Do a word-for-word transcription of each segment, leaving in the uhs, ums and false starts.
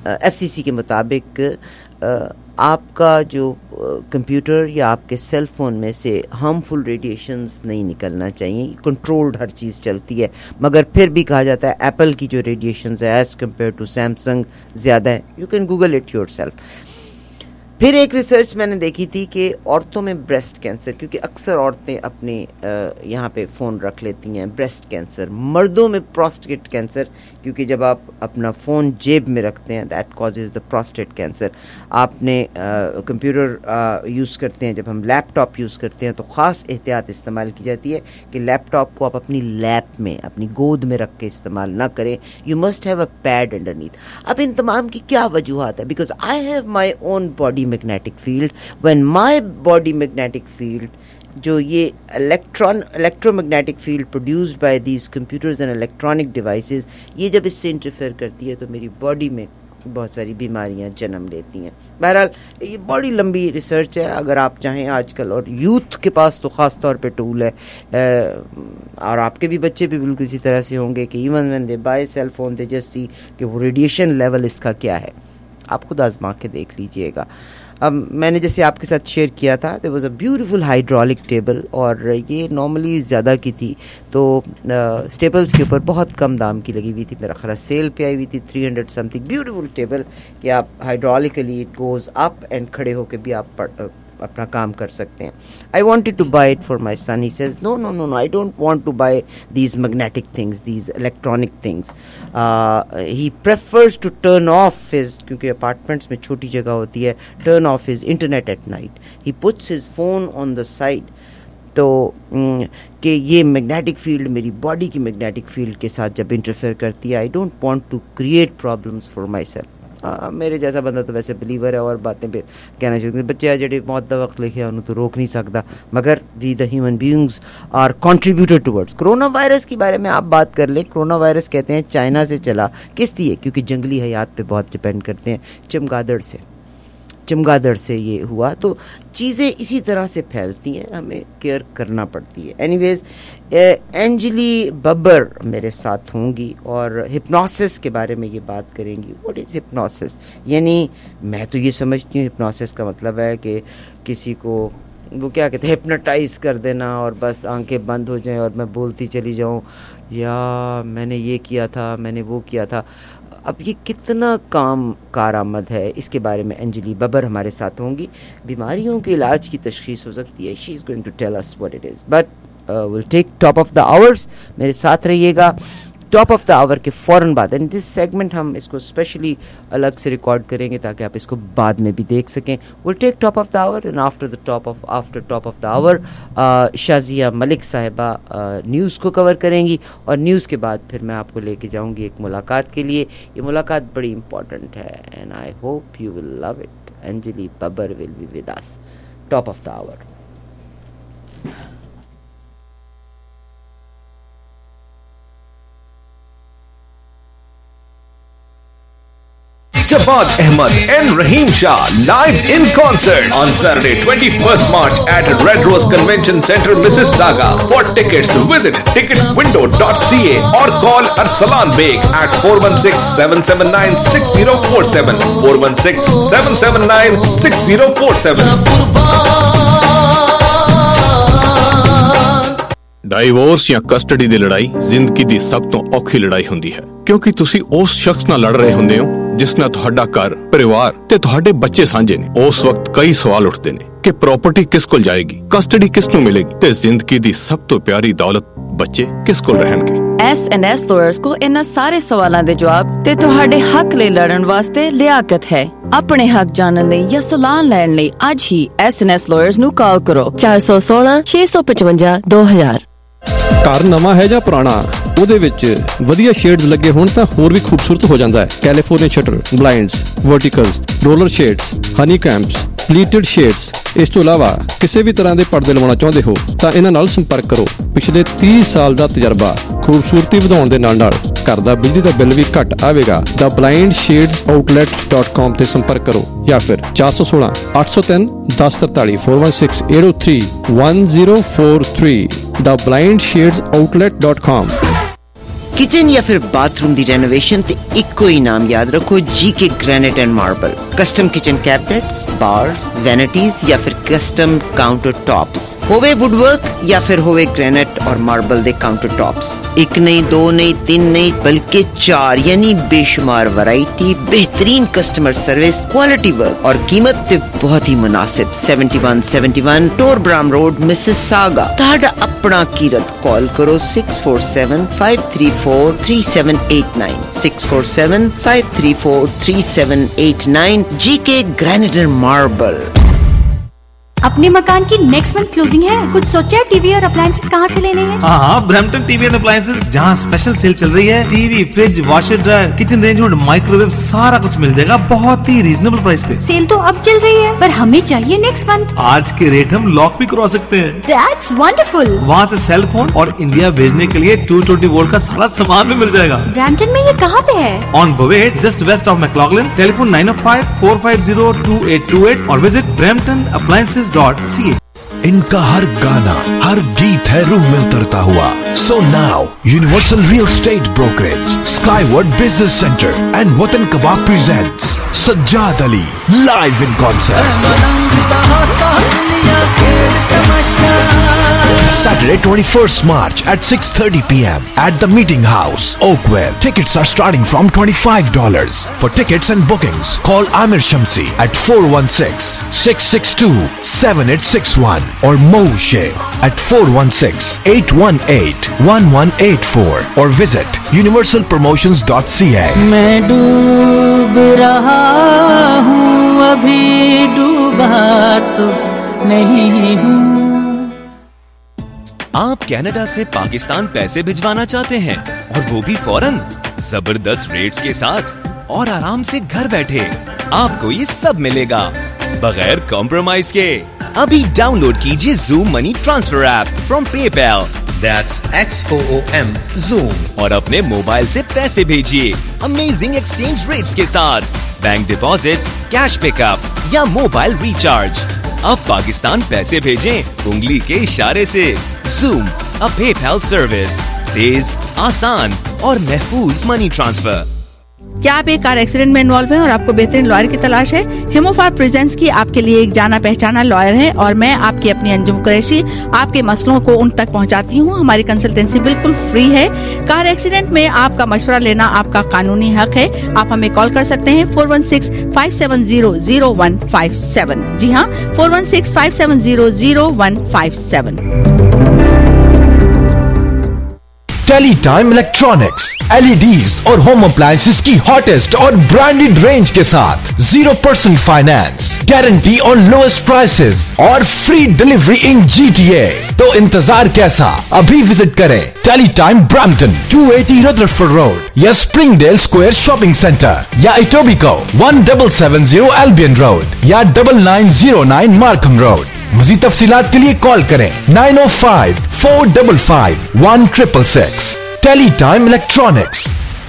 FCC के मुताबिक आपका जो कंप्यूटर या आपके सेल फ़ोन में से हार्मफुल रेडिएशंस नहीं निकलना चाहिए. कंट्रोल्ड हर चीज़ चलती है, मगर फिर भी कहा जाता है एप्पल की जो रेडिएशंस है एज़ कम्पेयर टू सैमसंग ज़्यादा है. You can Google it yourself. फिर एक रिसर्च मैंने देखी थी कि औरतों में ब्रेस्ट कैंसर, क्योंकि अक्सर औरतें अपने यहाँ पे फ़ोन रख लेती हैं, ब्रेस्ट कैंसर. मर्दों में प्रोस्टेट कैंसर, क्योंकि जब आप अपना फ़ोन जेब में रखते हैं that causes the prostate cancer. आपने कंप्यूटर यूज़ करते हैं, जब हम लैपटॉप यूज़ करते हैं तो ख़ास एहतियात इस्तेमाल की जाती है कि लैपटॉप को आप अपनी लैप में, अपनी गोद में रख के इस्तेमाल ना करें. You must have a pad underneath. अब इन तमाम की क्या वजूहत है? Because I have my own body magnetic field. When my body magnetic field, जो ये electron electromagnetic field produced by these computers and electronic devices, ये जब इससे इंटरफेयर करती है तो मेरी बॉडी में बहुत सारी बीमारियां जन्म लेती हैं. बहरहाल ये बड़ी लंबी रिसर्च है. अगर आप चाहें आजकल, और यूथ के पास तो ख़ास तौर पे टूल है, और आपके भी बच्चे भी बिल्कुल इसी तरह से होंगे कि even when they buy cell phone they just see कि वो रेडिएशन लेवल इसका क्या है. आप खुद आजमा के देख लीजिएगा. अब मैंने जैसे आपके साथ शेयर किया था, there was a beautiful hydraulic table, और ये नॉर्मली ज़्यादा की थी, तो स्टेपल्स के ऊपर बहुत कम दाम की लगी हुई थी. मेरा ख्याल सेल पे आई हुई थी three hundred something. Beautiful table कि आप hydraulically it goes up and खड़े होकर भी आप पढ़ अपना काम कर सकते हैं. I wanted to buy it for my son. He says no no no no I don't want to buy these magnetic things, these electronic things. He prefers to turn off his, क्योंकि apartments में छोटी जगह होती है, turn off his internet at night. He puts his phone on the side. तो कि ये magnetic field मेरी बॉडी की मैग्नेटिक फील्ड के साथ जब इंटरफेयर करती है, I don't want to create problems for myself. हाँ, मेरे जैसा बंदा तो वैसे बिलीवर है, और बातें फिर कहना चाहिए. बच्चे जेडे मौत दा वक्त लिखे उन्होंने तो रोक नहीं सकता, मगर we the human beings are contributed towards. Corona virus के बारे में आप बात कर लें. कोरोना वायरस कहते हैं चाइना से चला. किस लिए? क्योंकि जंगली हयात पे बहुत डिपेंड करते हैं. चमगादड़ से चमगादड़ से ये हुआ. तो चीज़ें इसी तरह से फैलती हैं, हमें केयर करना पड़ती है. एनीवेज, एंजली बब्बर मेरे साथ होंगी और हिप्नोसिस के बारे में ये बात करेंगी. What is hypnosis? यानी मैं तो ये समझती हूँ हिप्नोसिस का मतलब है कि किसी को वो क्या कहते हैं, हिप्नोटाइज कर देना, और बस आंखें बंद हो जाएं और मैं बोलती चली जाऊँ, या मैंने ये किया था, मैंने वो किया था. अब ये कितना काम कारआमद है, इसके बारे में अंजलि बब्बर हमारे साथ होंगी. बीमारियों के इलाज की तशखीस हो सकती है. She is going to tell us what it is. But will take top of the hours. मेरे साथ रहिएगा. टॉप ऑफ द आवर के फ़ौरन बाद, एंड दिस सेगमेंट हम इसको स्पेशली अलग से रिकॉर्ड करेंगे ताकि आप इसको बाद में भी देख सकें. Will take top of the hour, and after the top of after top of the hour Shazia Malik साहिबा न्यूज़ को कवर करेंगी, और न्यूज़ के बाद फिर मैं आपको लेके जाऊंगी एक मुलाकात के लिए. ये मुलाकात बड़ी इंपॉर्टेंट है, and I hope you will love it. Anjali Babbar will be with us. Top of the hour. Javad Ahmed and Rahim Shah live in concert on Saturday twenty-first March at Red Rose Convention Center, Mississauga. For tickets, visit ticket window dot c a or call Arsalan Beg at four one six, seven seven nine, six zero four seven, four one six, seven seven nine, six zero four seven. Divorce ਜਾਂ custody ਦੀ ਲੜਾਈ ਜ਼ਿੰਦਗੀ ਦੀ ਸਭ ਤੋਂ ਔਖੀ ਲੜਾਈ ਹੁੰਦੀ ਹੈ, ਕਿਉਂਕਿ ਤੁਸੀਂ ਉਸ ਸ਼ਖਸ ਨਾਲ ਲੜ ਰਹੇ ਹੁੰਦੇ ਹੋ ਜਿਸ ਨਾਲ ਤੁਹਾਡਾ ਘਰ, ਪਰਿਵਾਰ ਤੇ ਤੁਹਾਡੇ ਬੱਚੇ ਸਾਂਝੇ ਨੇ. ਉਸ ਵਕਤ ਕਈ ਸਵਾਲ ਉੱਠਦੇ ਨੇ ਕਿ ਪ੍ਰਾਪਰਟੀ ਕਿਸ ਕੋਲ ਜਾਏਗੀ, ਕਸਟਡੀ ਕਿਸ ਨੂੰ ਮਿਲੇਗੀ, ਤੇ ਜ਼ਿੰਦਗੀ ਦੀ ਸਭ ਤੋਂ ਪਿਆਰੀ ਦੌਲਤ ਬੱਚੇ ਕਿਸ ਕੋਲ ਰਹਿਣਗੇ. ਐਸ ਐਂਡ ਐਸ ਲਾਇਰਸ ਕੋਲ ਇਹਨਾਂ ਸਾਰੇ ਸਵਾਲਾਂ ਦੇ ਜਵਾਬ ਤੇ ਤੁਹਾਡੇ ਹੱਕ ਲਈ ਲੜਨ ਵਾਸਤੇ ਲਿਆਕਤ ਹੈ. ਆਪਣੇ ਹੱਕ ਜਾਣਨ ਲਈ ਜਾਂ ਸਲਾਹ ਲੈਣ ਲਈ ਅੱਜ ਹੀ ਐਸ ਐਂਡ ਐਸ ਲਾਇਰਸ ਨੂੰ ਕਾਲ ਕਰੋ ਚਾਰ ਸੌ ਸੋਲਾਂ ਛੇ ਸੌ ਪਚਵੰਜਾ ਦੋ ਹਜ਼ਾਰ. ਘਰ ਨਵਾਂ ਹੈ ਜਾਂ ਪੁਰਾਣਾ, ਉਹਦੇ ਵਿੱਚ ਵਧੀਆ ਸ਼ੇਡਸ ਲੱਗੇ ਹੋਣ ਤਾਂ ਹੋਰ ਵੀ ਖੂਬਸੂਰਤ ਹੋ ਜਾਂਦਾ ਹੈ. California shutter, blinds, verticals, roller shades, honeycomb, pleated shades. ਇਸ ਤੋਂ ਇਲਾਵਾ ਕਿਸੇ ਵੀ ਤਰ੍ਹਾਂ ਦੇ ਪਰਦੇ ਲਵਾਉਣਾ ਚਾਹੁੰਦੇ ਹੋ ਤਾਂ ਇਹਨਾਂ ਨਾਲ ਸੰਪਰਕ ਕਰੋ. ਪਿਛਲੇ ਤੀਹ ਸਾਲ ਦਾ ਤਜਰਬਾ, ਖੂਬਸੂਰਤੀ ਵਧਾਉਣ ਦੇ ਨਾਲ ਨਾਲ ਘਰ ਦਾ ਬਿਜਲੀ ਦਾ ਬਿੱਲ ਵੀ ਘੱਟ ਆਵੇਗਾ. ਦਾ blind shades outlet dot com ਤੇ ਸੰਪਰਕ ਕਰੋ, ਜਾਂ ਫਿਰ ਚਾਰ ਸੌ ਸੋਲਾਂ ਅੱਠ ਸੌ ਤਿੰਨ ਦਸ ਤਰਤਾਲੀ four one six eight zero three one zero four three. the blind shades outlet dot com. Kitchen या फिर बाथरूम दी रेनोवेशन ते इक्को ही नाम याद रखो, G K granite and marble. Custom kitchen cabinets, bars, vanities या फिर कस्टम काउंटर टॉप्स, होवे वुडवर्क या फिर होवे ग्रेनाइट और मार्बल दे काउंटर टॉप्स। एक नहीं, दो नहीं, तीन नहीं, बल्कि चार यानी बेशुमार वैरायटी, बेहतरीन कस्टमर सर्विस, क्वालिटी वर्क और कीमत ते बहुत ही मुनासिब। Seventy one seventy one Torbram road, Mississauga. ताड़ा अपना कीरत कॉल करो six four seven five three four three seven eight nine, six four seven five three four three seven eight nine. G K granite and marble. अपने मकान की next month closing है, कुछ सोचा है टीवी और अप्लायंसेस कहाँ से लेने हैं? हाँ हाँ, ब्रैम्पटन टीवी एंड अप्लायंसेस, जहाँ स्पेशल सेल चल रही है। TV, fridge, washer dryer, kitchen range और माइक्रोवेव सारा कुछ मिल जाएगा बहुत ही रीजनेबल प्राइस पे। सेल तो अब चल रही है, पर हमें चाहिए नेक्स्ट मंथ। आज के रेट हम लॉक भी करवा सकते हैं। That's wonderful। वहाँ से सेल फोन और इंडिया भेजने के लिए टू ट्वेंटी वोल्ट का सारा सामान भी मिल जाएगा। ब्रैम्पटन में ये कहाँ पे है? On Bovaird, just west of McLaughlin. Telephone nine O five four five zero two eight two eight और visit Brampton appliances dot C A. इनका हर गाना, हर गीत है रूह में उतरता हुआ। So now universal real estate brokerage, Skyward business centre and Watan Kabab presents Sajjad Ali live in concert. Saturday twenty-first March at six thirty p m at the Meeting House, Oakwell. Tickets are starting from twenty-five dollars. For tickets and bookings, call Amir Shamsi at four one six, six six two, seven eight six one or Mo Sheikh at four one six, eight one eight, one one eight four or visit universal promotions dot c a. मैं डूब रहा हूँ, अभी डूबा तो नहीं हूँ। आप कनाडा से पाकिस्तान पैसे भिजवाना चाहते हैं और वो भी फौरन, जबरदस्त रेट्स के साथ और आराम से घर बैठे। आपको ये सब मिलेगा बगैर कॉम्प्रोमाइज के। अभी डाउनलोड कीजिए Zoom money transfer app from PayPal, that's X O O M Zoom, और अपने मोबाइल से पैसे भेजिए अमेजिंग एक्सचेंज रेट्स के साथ। बैंक डिपॉजिट्स, कैश पिकअप या मोबाइल रिचार्ज। अब पाकिस्तान पैसे भेजें उंगली के इशारे से। Zoom, a PayPal service, तेज, आसान और महफूज मनी ट्रांसफर। क्या आप एक कार एक्सीडेंट में इन्वॉल्व हैं और आपको बेहतरीन लॉयर की तलाश है? हिमोफार प्रेजेंस की आपके लिए एक जाना पहचाना लॉयर है और मैं आपकी अपनी अंजुम कुरैशी आपके मसलों को उन तक पहुंचाती हूं। हमारी कंसल्टेंसी बिल्कुल फ्री है। कार एक्सीडेंट में आपका मशवरा लेना आपका कानूनी हक है। आप हमें कॉल कर सकते हैं four one six five seven zero zero one five seven. जी हाँ, four one six five seven zero zero one five seven. Teletime electronics, L E Ds और होम अप्लायंसेस की हॉटेस्ट और ब्रांडेड रेंज के साथ जीरो परसेंट फाइनेंस, गारंटी और lowest prices और free delivery in G T A. तो इंतजार कैसा, अभी विजिट करें Teletime Brampton two eighty Rutherford road या स्प्रिंगडेल स्क्वायर शॉपिंग सेंटर या Etobicoke one double seven zero Albion road या double nine zero nine Markham road. मज़ीद तफसीलात के लिए कॉल करें नाइन ओ five four double five one triple six. Teletime electronics.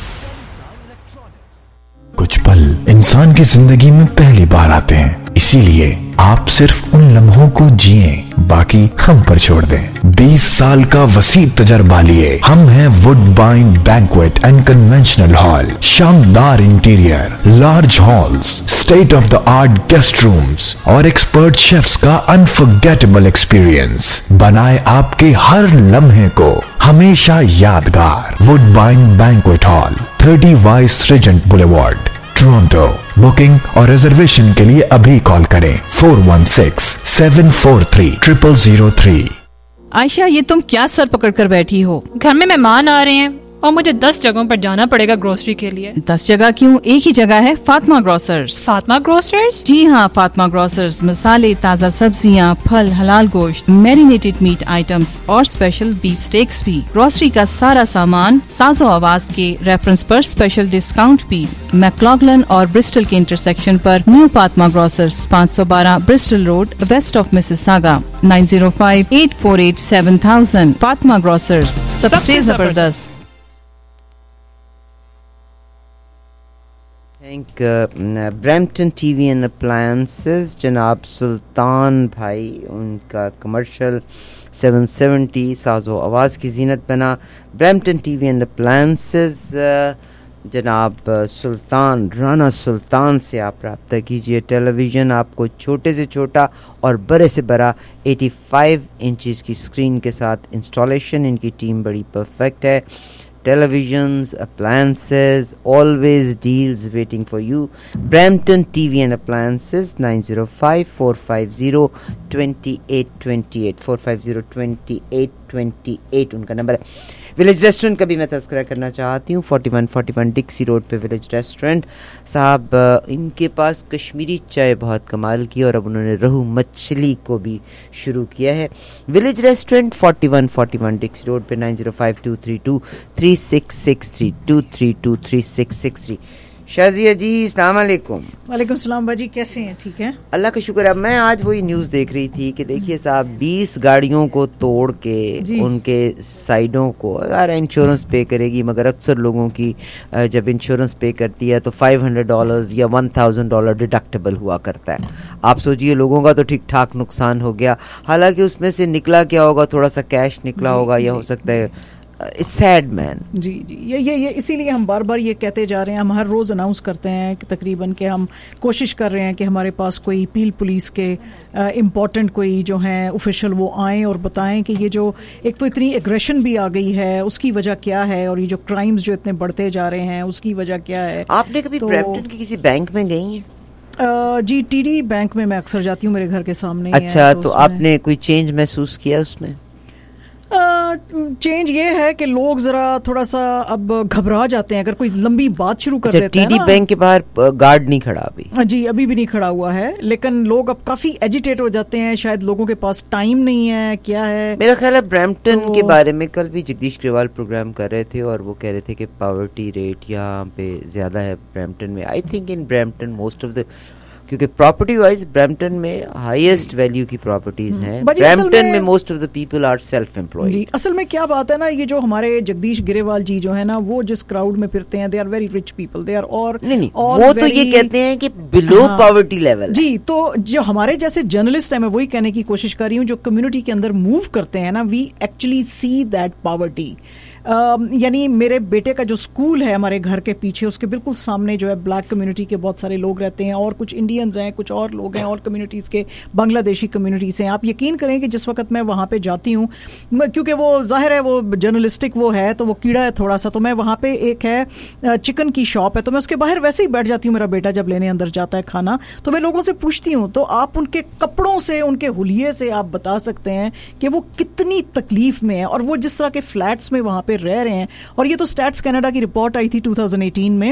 कुछ पल इंसान की जिंदगी में पहली बार आते हैं, इसीलिए आप सिर्फ उन लम्हों को जिए, बाकी हम पर छोड़ दें। बीस साल का वसी तजर्बा लिए हम हैं Woodbine banquet and conventional hall. शानदार interior, large halls, state of the art guest rooms और एक्सपर्ट शेफ्स का अनफॉरगेटेबल एक्सपीरियंस बनाए आपके हर लम्हे को हमेशा यादगार। Woodbine banquet hall, thirty vice regent boulevard, Toronto. Booking और रिजर्वेशन के लिए अभी कॉल करें four one six seven four three triple zero three. Ayesha, ये तुम क्या सर पकड़ कर बैठी हो? घर में मेहमान आ रहे हैं और मुझे दस जगहों पर जाना पड़ेगा ग्रोसरी के लिए। दस जगह क्यों, एक ही जगह है, फातिमा ग्रोसर्स। फातिमा ग्रोसर्स? जी हाँ, फातिमा ग्रोसर्स मसाले, ताज़ा सब्जियाँ, फल, हलाल गोश्त, मैरिनेटेड मीट आइटम्स और स्पेशल बीफ स्टेक्स भी। ग्रोसरी का सारा सामान साजो आवाज के रेफरेंस पर स्पेशल डिस्काउंट भी। मैक्लॉगलन और ब्रिस्टल के इंटरसेक्शन पर न्यू फातिमा ग्रोसर्स, पाँच सौ बारह Bristol road, west of Mississauga, nine zero five eight four eight seven thousand. Fatima grocers, सबसे जबरदस्त। Bank Brampton TV and appliances, जनाब सुल्तान भाई, उनका कमर्शियल सेवन सेवेंटी साजो आवाज़ की जीनत बना। ब्रैम्पटन टीवी एंड अप्लायंसेस, जनाब सुल्तान, राना सुल्तान से आप रब्ता कीजिए। टेलीविज़न आपको छोटे से छोटा और बड़े से बड़ा पचासी इंचेस की स्क्रीन के साथ इंस्टॉलेशन, इनकी टीम बड़ी परफेक्ट है। Televisions, appliances, always deals waiting for you. Brampton T V and Appliances, nine zero five, four five zero, two eight two eight, four five zero, two eight two eight उनका number है। Village restaurant का भी मैं तस्करा करना चाहती हूँ, forty one forty one Dixie road पे विलेज रेस्टोरेंट साहब, इनके पास कश्मीरी चाय बहुत कमाल की, और अब उन्होंने रहू मछली को भी शुरू किया है। Village restaurant forty one forty one Dixie road पे, nine zero five two three two three six six three, two three two three six six three. Shazia ji, अस्सलाम वालेकुम। वालेकुम सलाम बाजी, कैसे हैं? ठीक है, अल्लाह का शुक्र है। मैं आज वही न्यूज़ देख रही थी कि देखिए साहब, बीस गाड़ियों को तोड़ के उनके साइडों को, यार इंश्योरेंस पे करेगी, मगर अक्सर लोगों की जब इंश्योरेंस पे करती है तो फाइव हंड्रेड डॉलर्स या वन थाउजेंड डॉलर डिडक्टेबल हुआ करता है। आप सोचिए, लोगों का तो ठीक ठाक नुकसान हो गया, हालांकि उसमें से निकला क्या होगा, थोड़ा सा कैश निकला होगा, या हो सकता है इट्स सैड मैन। जी जी, ये ये ये इसीलिए हम बार बार ये कहते जा रहे हैं, हम हर रोज़ अनाउंस करते हैं कि तकरीबन के हम कोशिश कर रहे हैं कि हमारे पास कोई पील पुलिस के इम्पोर्टेंट कोई जो हैं ऑफिशियल वो आएँ और बताएं कि ये जो एक तो इतनी एग्रेशन भी आ गई है, उसकी वजह क्या है, और ये जो क्राइम्स जो इतने बढ़ते जा रहे हैं उसकी वजह क्या है। आपने कभी तो, ब्रैम्पटन के किसी बैंक में गई हैं? Uh, जी, टीडी बैंक में मैं अक्सर जाती हूँ, मेरे घर के सामने। अच्छा, तो, तो आपने कोई चेंज महसूस किया उसमें? चेंज uh, ये है कि लोग जरा थोड़ा सा अब घबरा जाते हैं अगर कोई लंबी बात शुरू कर अच्छा, देते हैं। टीडी बैंक के बाहर गार्ड नहीं खड़ा अभी? जी, अभी भी नहीं खड़ा हुआ है, लेकिन लोग अब काफी एजिटेट हो जाते हैं, शायद लोगों के पास टाइम नहीं है, क्या है। मेरा ख्याल है ब्रैम्पटन तो, के बारे में कल भी जगदीश ग्रेवाल प्रोग्राम कर रहे थे और वो कह रहे थे कि पॉवर्टी रेट यहाँ पे ज्यादा है ब्रैम्पटन में। I think in Brampton most of the, क्योंकि प्रॉपर्टी वाइज ब्रैम्पटन में हाईएस्ट वैल्यू की प्रॉपर्टीज हैं, ब्रैम्पटन में most of the people are self employed. जी, असल में क्या बात है ना, ये जो हमारे जगदीश ग्रेवाल जी जो है ना, वो जिस क्राउड में फिरते हैं, they are very rich people, they are और नहीं नहीं वो तो ये कहते हैं कि बिलो पॉवर्टी लेवल। जी, तो जो हमारे जैसे जर्नलिस्ट है, मैं वही कहने की कोशिश कर रही हूँ, जो कम्युनिटी के अंदर मूव करते हैं ना, we actually see that poverty. Uh, यानी मेरे बेटे का जो स्कूल है हमारे घर के पीछे, उसके बिल्कुल सामने जो है ब्लैक कम्युनिटी के बहुत सारे लोग रहते हैं, और कुछ इंडियंस हैं, कुछ और लोग हैं, और कम्युनिटीज़ के बांग्लादेशी कम्युनिटीज़ हैं। आप यकीन करें कि जिस वक्त मैं वहाँ पे जाती हूँ, क्योंकि वो जाहिर है वो जर्नलिस्टिक वो है, तो वो कीड़ा है थोड़ा सा, तो मैं वहाँ पे एक है चिकन की शॉप है, तो मैं उसके बाहर वैसे ही बैठ जाती हूँ। मेरा बेटा जब लेने अंदर जाता है खाना, तो मैं लोगों से पूछती हूँ, तो आप उनके कपड़ों से, उनके हुलिये से आप बता सकते हैं कि वो कितनी तकलीफ में है, और वो जिस तरह के फ्लैट्स में वहाँ पे रह रहे हैं। और ये तो स्टैट्स कनाडा की रिपोर्ट आई थी टू थाउजेंड एटीन में,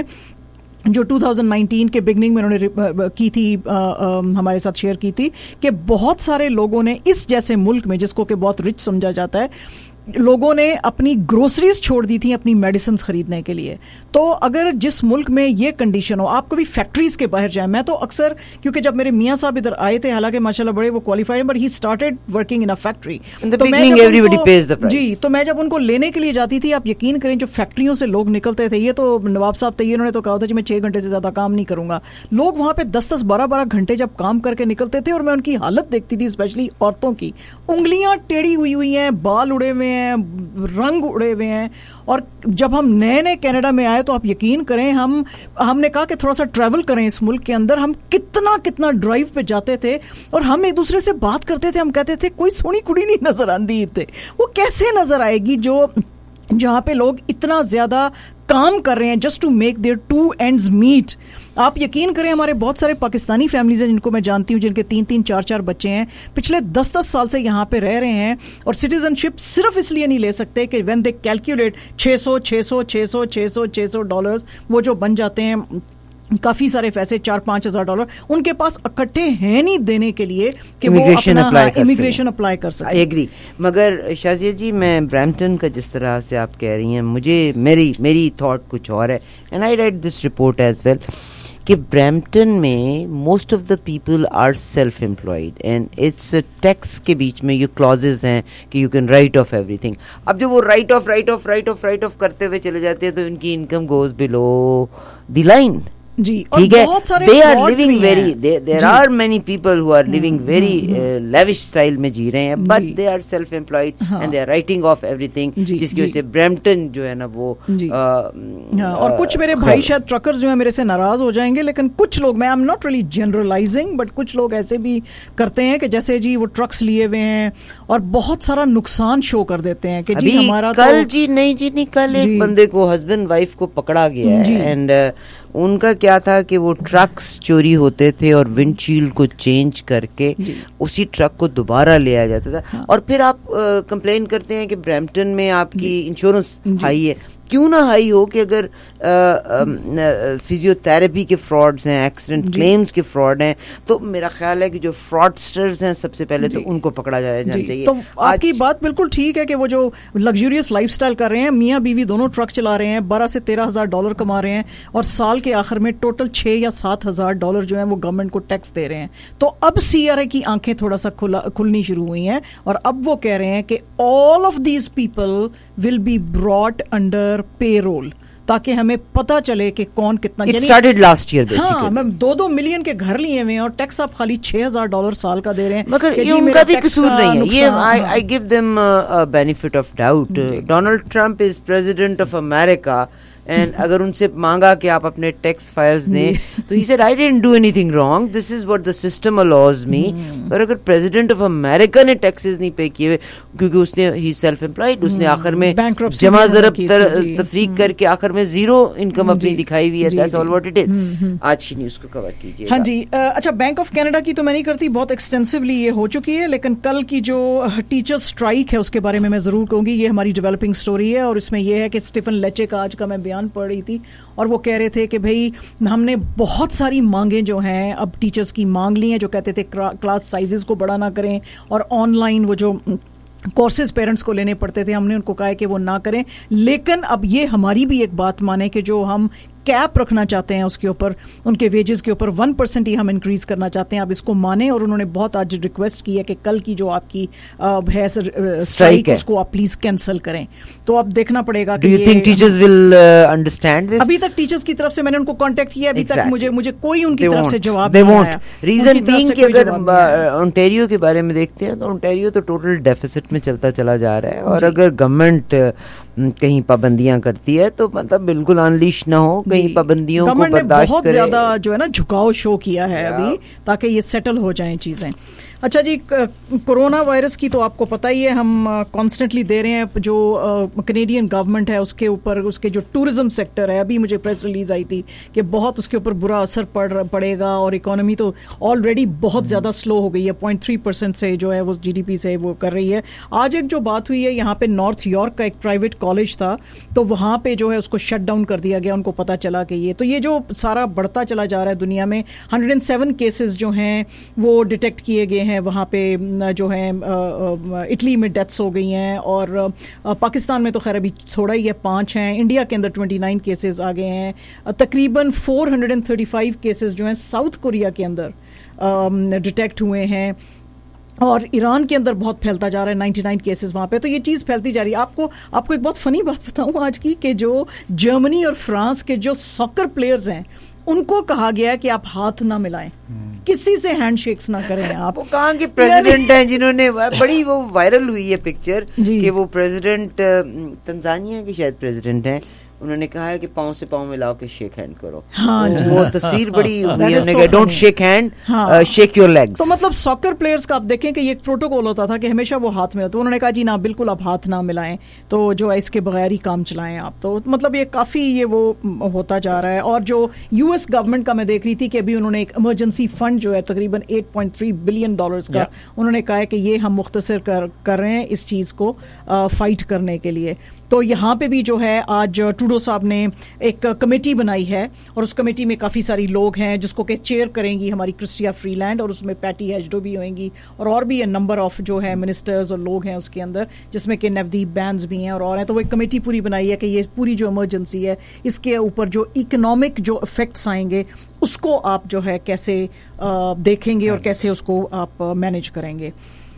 जो टू थाउजेंड नाइनटीन के बिगनिंग में उन्होंने की थी, आ, आ, हमारे साथ शेयर की थी, कि बहुत सारे लोगों ने इस जैसे मुल्क में, जिसको कि बहुत रिच समझा जाता है, लोगों ने अपनी ग्रोसरीज छोड़ दी थी अपनी मेडिसिन खरीदने के लिए। तो अगर जिस मुल्क में ये कंडीशन हो, आप कभी फैक्ट्रीज के बाहर जाए, मैं तो अक्सर, क्योंकि जब मेरे मियाँ साहब इधर आए थे, हालांकि माशाल्लाह बड़े वो qualified, but he started working in a factory, तो मैं जब उनको, जी तो मैं जब उनको लेने के लिए जाती थी, आप यकीन करें जो फैक्ट्रियों से लोग निकलते थे, ये तो नवाब साहब थे, इन्होंने तो कहा था जी मैं छह घंटे से ज्यादा काम नहीं करूंगा। लोग वहां पे दस दस बारह बारह घंटे जब काम करके निकलते थे, और मैं उनकी हालत देखती थी, स्पेशली औरतों की, उंगलियां टेढ़ी हुई हुई हैं, बाल उड़े हुए हैं, रंग उड़े हुए हैं। और जब हम नए नए कनाडा में आए, तो आप यकीन करें, हम हमने कहा कि थोड़ा सा ट्रैवल करें इस मुल्क के अंदर। हम कितना कितना ड्राइव पे जाते थे, और हम एक दूसरे से बात करते थे, हम कहते थे कोई सोनी कुड़ी नहीं नजर आती थे। वो कैसे नजर आएगी जो जहां पे लोग इतना ज्यादा काम कर रहे हैं just to make their two ends meet. आप यकीन करें, हमारे बहुत सारे पाकिस्तानी फैमिलीज हैं जिनको मैं जानती हूं, जिनके तीन तीन चार चार बच्चे हैं, पिछले दस दस साल से यहाँ पे रह रहे हैं, और सिटीजनशिप सिर्फ इसलिए नहीं ले सकते कि व्हेन दे कैलकुलेट छह सौ छह सौ छह सौ छह सौ छह सौ डॉलर्स वो जो बन जाते हैं, काफी सारे पैसे, चार पांच हजार डॉलर उनके पास इकट्ठे हैं नहीं देने के लिए कि वो अपना इमिग्रेशन अप्लाई कर सके। I agree. मगर शाजिया जी, मैं ब्रैम्पटन का जिस तरह से आप कह रही हैं, मुझे मेरी मेरी थॉट कुछ और है, and I read this report as well, कि ब्रैम्पटन में most of the people are self employed, and it's tax के बीच में ये क्लॉजेज हैं कि you can write off everything. अब जब वो write off write off write off write off करते हुए चले जाते हैं, तो उनकी income goes below the line. जी, ठीक है, बहुत सारे दे आर frauds लिविंग भी वेरी, हैं। There are many people who are living very lavish style में जी रहे हैं, but they are self employed and they are writing off everything, जिसकी वजह से ब्रैम्पटन जो है ना वो आ, हाँ, और कुछ मेरे भाई शायद ट्रकर्स जो है मेरे से नाराज हो जाएंगे, लेकिन कुछ लोग, मैं I am not really generalising, but कुछ लोग ऐसे भी करते हैं कि जैसे जी वो ट्रक्स लिए हुए हैं और बहुत सारा नुकसान शो कर देते हैं कि जी हमारा कल तो, जी नहीं जी नहीं कल एक बंदे को हस्बैंड वाइफ को पकड़ा गया है, एंड उनका क्या था कि वो ट्रक्स चोरी होते थे और विंडशील्ड को चेंज करके उसी ट्रक को दोबारा ले आया जाता था। हाँ। और फिर आप कंप्लेन करते हैं कि ब्रैम्पटन में आपकी इंश्योरेंस हाई है, क्यों ना हाई हो कि अगर फिजियोथेरेपी के फ्रॉड्स हैं, एक्सीडेंट क्लेम्स के फ्रॉड हैं, तो मेरा ख्याल है कि जो फ्रॉडस्टर्स हैं सबसे पहले तो उनको पकड़ा जाना चाहिए। तो आपकी बात बिल्कुल ठीक है कि वो जो लग्जूरियस लाइफस्टाइल कर रहे हैं, मियाँ बीवी दोनों ट्रक चला रहे हैं, बारह से तेरह हजार डॉलर कमा रहे हैं और साल के आखिर में टोटल छह या सात हजार डॉलर जो है वो गवर्नमेंट को टैक्स दे रहे हैं। तो अब सीआरए की आंखें थोड़ा सा खुला खुलनी शुरू हुई हैं और अब वो कह रहे हैं कि all of these people will be brought under payroll, ताकि हमें पता चले कि कौन कितना। It started last year basically. हाँ, मैं दो दो मिलियन के घर लिए हुए हैं और टैक्स आप खाली छह हजार डॉलर साल का दे रहे हैं। मगर ये उनका भी कसूर नहीं है, ये I I give them a benefit of doubt. Donald Trump is president of America and अगर उनसे मांगा कि आप अपने टैक्स फाइल्स दें तो ही said I didn't do anything wrong, this is what the system allows me. और अगर प्रेसिडेंट ऑफ अमेरिका ने टैक्सेस नहीं पे किए क्योंकि उसने ही सेल्फ एम्प्लॉयड, उसने आखिर में जमा जरब तफरीक करके आखिर में जीरो इनकम अपनी दिखाई हुई है, that's all what it is. आज की न्यूज़ को कवर कीजिए। हाँ जी, अच्छा बैंक ऑफ कनाडा की तो मैं नहीं करती, बहुत एक्सटेंसिवली ये हो चुकी है, लेकिन कल की जो टीचर स्ट्राइक है उसके बारे में मैं जरूर कहूंगी। ये हमारी डेवलपिंग स्टोरी है और इसमें यह है कि स्टीफन लेचे का आज का मैं पढ़ रही थी और वो कह रहे थे कि भाई हमने बहुत सारी मांगें जो हैं अब टीचर्स की मांग ली हैं, जो कहते थे क्लास साइजेस को बड़ा ना करें और ऑनलाइन वो जो कोर्सेज पेरेंट्स को लेने पड़ते थे, हमने उनको कहा है कि वो ना करें। लेकिन अब ये हमारी भी एक बात माने कि जो हम कैप रखना चाहते हैं उसके ऊपर, उनके वेजेस के ऊपर वन परसेंट ही हम इंक्रीज करना चाहते हैं, आप इसको माने। और उन्होंने बहुत आज रिक्वेस्ट की है कि कल की जो आपकी है स्ट्राइक उसको आप प्लीज कैंसिल करें। तो अब देखना पड़ेगा कि Do you think teachers will uh, understand this? अभी तक टीचर्स की तरफ से मैंने उनको कांटेक्ट किया, अभी exactly. तक मुझे मुझे कोई उनकी They तरफ won't. से जवाब They नहीं won't. आया। रीजन बीइंग कि अगर ओंटारियो के बारे में देखते हैं तो ओंटारियो तो टोटल डेफिसिट में चलता चला जा रहा है और अगर गवर्नमेंट कहीं पाबंदियां करती है तो मतलब बिल्कुल अनलीश ना हो, कहीं पाबंदियों को बर्दाश्त बहुत करे। ज्यादा जो है ना झुकाव शो किया है अभी, ताकि ये सेटल हो जाएं चीजें। अच्छा जी, कोरोना वायरस की तो आपको पता ही है, हम कॉन्स्टेंटली दे रहे हैं। जो कनेडियन गवर्नमेंट है उसके ऊपर, उसके जो टूरिज्म सेक्टर है, अभी मुझे प्रेस रिलीज आई थी कि बहुत उसके ऊपर बुरा असर पड़ पड़ेगा और इकोनॉमी तो ऑलरेडी बहुत ज्यादा स्लो हो गई है, पॉइंट थ्री परसेंट से जो है वो जीडीपी से वो कर रही है। आज एक जो बात हुई है यहाँ पे, नॉर्थ यॉर्क का एक प्राइवेट कॉलेज था तो वहां पे जो है उसको शट डाउन कर दिया गया, उनको पता चला कि ये तो ये जो सारा बढ़ता चला जा रहा है दुनिया में, वन ओ सेवन केसेस जो हैं वो डिटेक्ट किए गए हैं वहाँ पे, जो है इटली में डेथ्स हो गई हैं और पाकिस्तान में तो खैर अभी थोड़ा ही है, पाँच हैं। इंडिया के अंदर उनतीस केसेस आ गए हैं, तकरीबन चार सौ पैंतीस केसेस जो हैं साउथ कोरिया के अंदर डिटेक्ट हुए हैं और ईरान के अंदर बहुत फैलता जा रहा है, निन्यानवे केसेस वहाँ पे। तो ये चीज़ फैलती जा रही है। आपको आपको एक बहुत फनी बात बताऊँ आज की, कि जो जर्मनी और फ्रांस के जो सॉकर प्लेयर्स हैं उनको कहा गया है कि आप हाथ ना मिलाएं, किसी से हैंडशेक्स ना करें आप। वो कहाँ के प्रेसिडेंट हैं जिन्होंने बड़ी वो वायरल हुई है पिक्चर कि वो प्रेसिडेंट तंजानिया के शायद प्रेसिडेंट हैं, उन्होंने कहा है कि पाँव से पाँव मिला के शेक हैंड करो। हाँ जी, वो तस्वीर बड़ी हुई है, उन्होंने कहा don't shake hand, shake your legs. तो मतलब सॉकर प्लेयर्स का आप देखें कि ये एक प्रोटोकॉल होता था कि हमेशा वो हाथ मिला, तो उन्होंने कहा जी ना, बिल्कुल आप हाथ ना मिलाएं, तो जो है इसके बगैर ही काम चलाएं आप। तो मतलब ये काफी ये वो होता जा रहा है। और जो यूएस गवर्नमेंट का मैं देख रही थी कि अभी उन्होंने एक इमरजेंसी फंड जो है तकरीबन आठ पॉइंट तीन बिलियन डॉलर्स का, उन्होंने कहा है कि ये हम मुख्तसर कर कर रहे हैं इस चीज को फाइट करने के लिए। तो यहाँ पे भी जो है आज ट्रूडो साहब ने एक कमेटी बनाई है और उस कमेटी में काफ़ी सारी लोग हैं जिसको के चेयर करेंगी हमारी क्रिस्टिया फ्रीलैंड, और उसमें पैटी हेजडो भी होंगी और और भी नंबर ऑफ जो है मिनिस्टर्स और लोग हैं उसके अंदर, जिसमें कि नवदीप बैंस भी हैं और और हैं। तो वो एक कमेटी पूरी बनाई है कि ये पूरी जो इमरजेंसी है इसके ऊपर जो इकोनॉमिक जो इफेक्ट्स आएंगे उसको आप जो है कैसे आ, देखेंगे और कैसे उसको आप मैनेज करेंगे।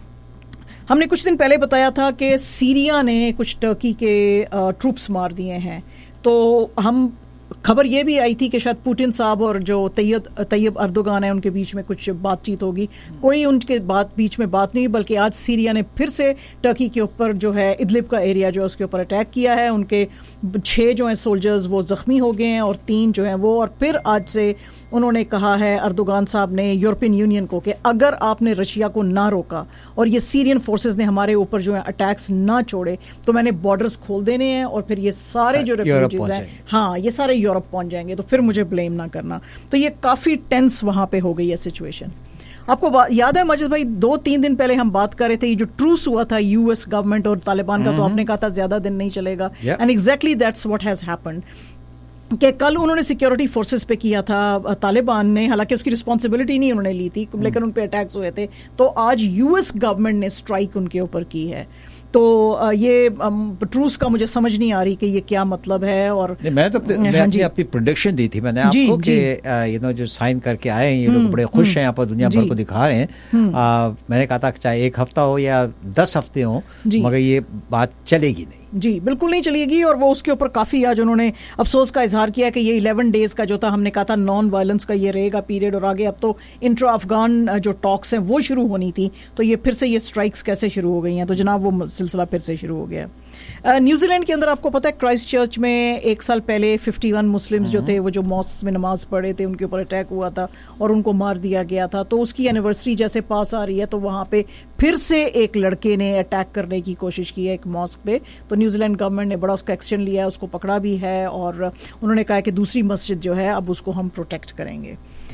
हमने कुछ दिन पहले बताया था कि सीरिया ने कुछ टर्की के ट्रूप्स मार दिए हैं, तो हम खबर ये भी आई थी कि शायद पुतिन साहब और जो तैयब तैयब अर्दोगान है उनके बीच में कुछ बातचीत होगी। कोई उनके बात बीच में बात नहीं, बल्कि आज सीरिया ने फिर से टर्की के ऊपर जो है इदलिब का एरिया जो है उसके ऊपर अटैक किया है। उनके छः जो हैं सोल्जर्स वो जख्मी हो गए हैं और तीन जो हैं वो, और फिर आज से उन्होंने कहा है अर्दोगान साहब ने यूरोपियन यूनियन को कि अगर आपने रशिया को ना रोका और ये सीरियन फोर्सेस ने हमारे ऊपर जो है अटैक्स ना छोड़े तो मैंने बॉर्डर्स खोल देने हैं और फिर ये सारे जो रेफ्यूजीज हैं, हाँ, ये सारे यूरोप पहुंच जाएंगे, तो फिर मुझे ब्लेम ना करना। तो ये काफ़ी टेंस वहाँ पे हो गई है सिचुएशन। आपको याद है मजिद भाई, दो तीन दिन पहले हम बात कर रहे थे ये जो ट्रूस हुआ था यूएस गवर्नमेंट और तालिबान का, तो आपने कहा था ज्यादा दिन नहीं चलेगा, and exactly that's what has happened कि कल उन्होंने सिक्योरिटी फोर्सेस पे किया था तालिबान ने, हालांकि उसकी रिस्पॉन्सिबिलिटी नहीं उन्होंने ली थी, लेकिन उन पे अटैक्स हुए थे, तो आज यूएस गवर्नमेंट ने स्ट्राइक उनके ऊपर की है। तो ये ट्रूस का मुझे समझ नहीं आ रही कि ये क्या मतलब है। और मैं तो मैं अपनी अपनी प्रोडिक्शन दी थी मैंने आपको कि यू नो जो साइन करके आए हैं ये लोग बड़े खुश हैं, यहाँ पर दुनिया भर को दिखा रहे हैं। आ, मैंने कहा था चाहे एक हफ्ता हो या दस हफ्ते हो, मगर ये बात चलेगी नहीं। जी बिल्कुल नहीं चलेगी। और वो उसके ऊपर काफ़ी आज उन्होंने अफसोस का इजहार किया कि ये इलेवन डेज का जो था, हमने कहा था नॉन वायलेंस का ये रहेगा पीरियड, और आगे अब तो इंट्रा अफगान जो टॉक्स हैं वो शुरू होनी थी, तो ये फिर से ये स्ट्राइक्स कैसे शुरू हो गई हैं, तो जनाब वो सिलसिला फिर से शुरू हो गया। न्यूजीलैंड के अंदर आपको पता है क्राइस्ट चर्च में एक साल पहले इक्यावन मुस्लिम्स जो थे वो जो मॉस्क में नमाज पढ़े थे उनके ऊपर अटैक हुआ था और उनको मार दिया गया था। तो उसकी एनिवर्सरी जैसे पास आ रही है तो वहाँ पे फिर से एक लड़के ने अटैक करने की कोशिश की है एक मॉस्क पे, तो न्यूजीलैंड गवर्नमेंट ने बड़ा उसका एक्शन लिया है, उसको पकड़ा भी है और उन्होंने कहा कि दूसरी मस्जिद जो है अब उसको हम प्रोटेक्ट करेंगे।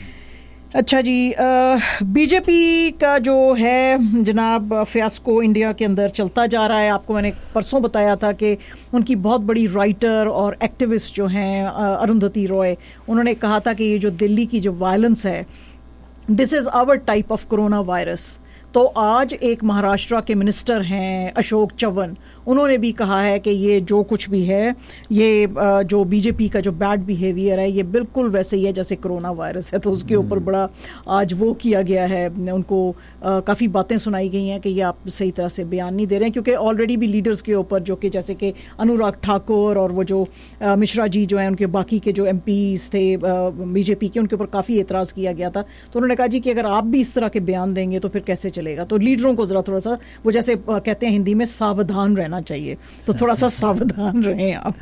अच्छा जी, बीजेपी का जो है जनाब फियास्को इंडिया के अंदर चलता जा रहा है। आपको मैंने परसों बताया था कि उनकी बहुत बड़ी राइटर और एक्टिविस्ट जो हैं अरुंधति रॉय, उन्होंने कहा था कि ये जो दिल्ली की जो वायलेंस है, this is our type of corona virus. तो आज एक महाराष्ट्र के मिनिस्टर हैं अशोक चव्हाण, उन्होंने भी कहा है कि ये जो कुछ भी है, ये जो बीजेपी का जो बैड बिहेवियर है, ये बिल्कुल वैसे ही है जैसे कोरोना वायरस है। तो उसके ऊपर बड़ा आज वो किया गया है, उनको काफ़ी बातें सुनाई गई हैं कि ये आप सही तरह से बयान नहीं दे रहे हैं, क्योंकि ऑलरेडी भी लीडर्स के ऊपर जो कि जैसे कि अनुराग ठाकुर और वो जो मिश्रा जी जो हैं, उनके बाकी के जो एम पीज़ थे बीजेपी के, उनके ऊपर काफ़ी एतराज़ किया गया था। तो उन्होंने कहा जी कि अगर आप भी इस तरह के बयान देंगे तो फिर कैसे चलेगा। तो लीडरों को ज़रा थोड़ा सा वो जैसे कहते हैं हिंदी में सावधान रहना चाहिए, तो थोड़ा सा सावधान रहें आप।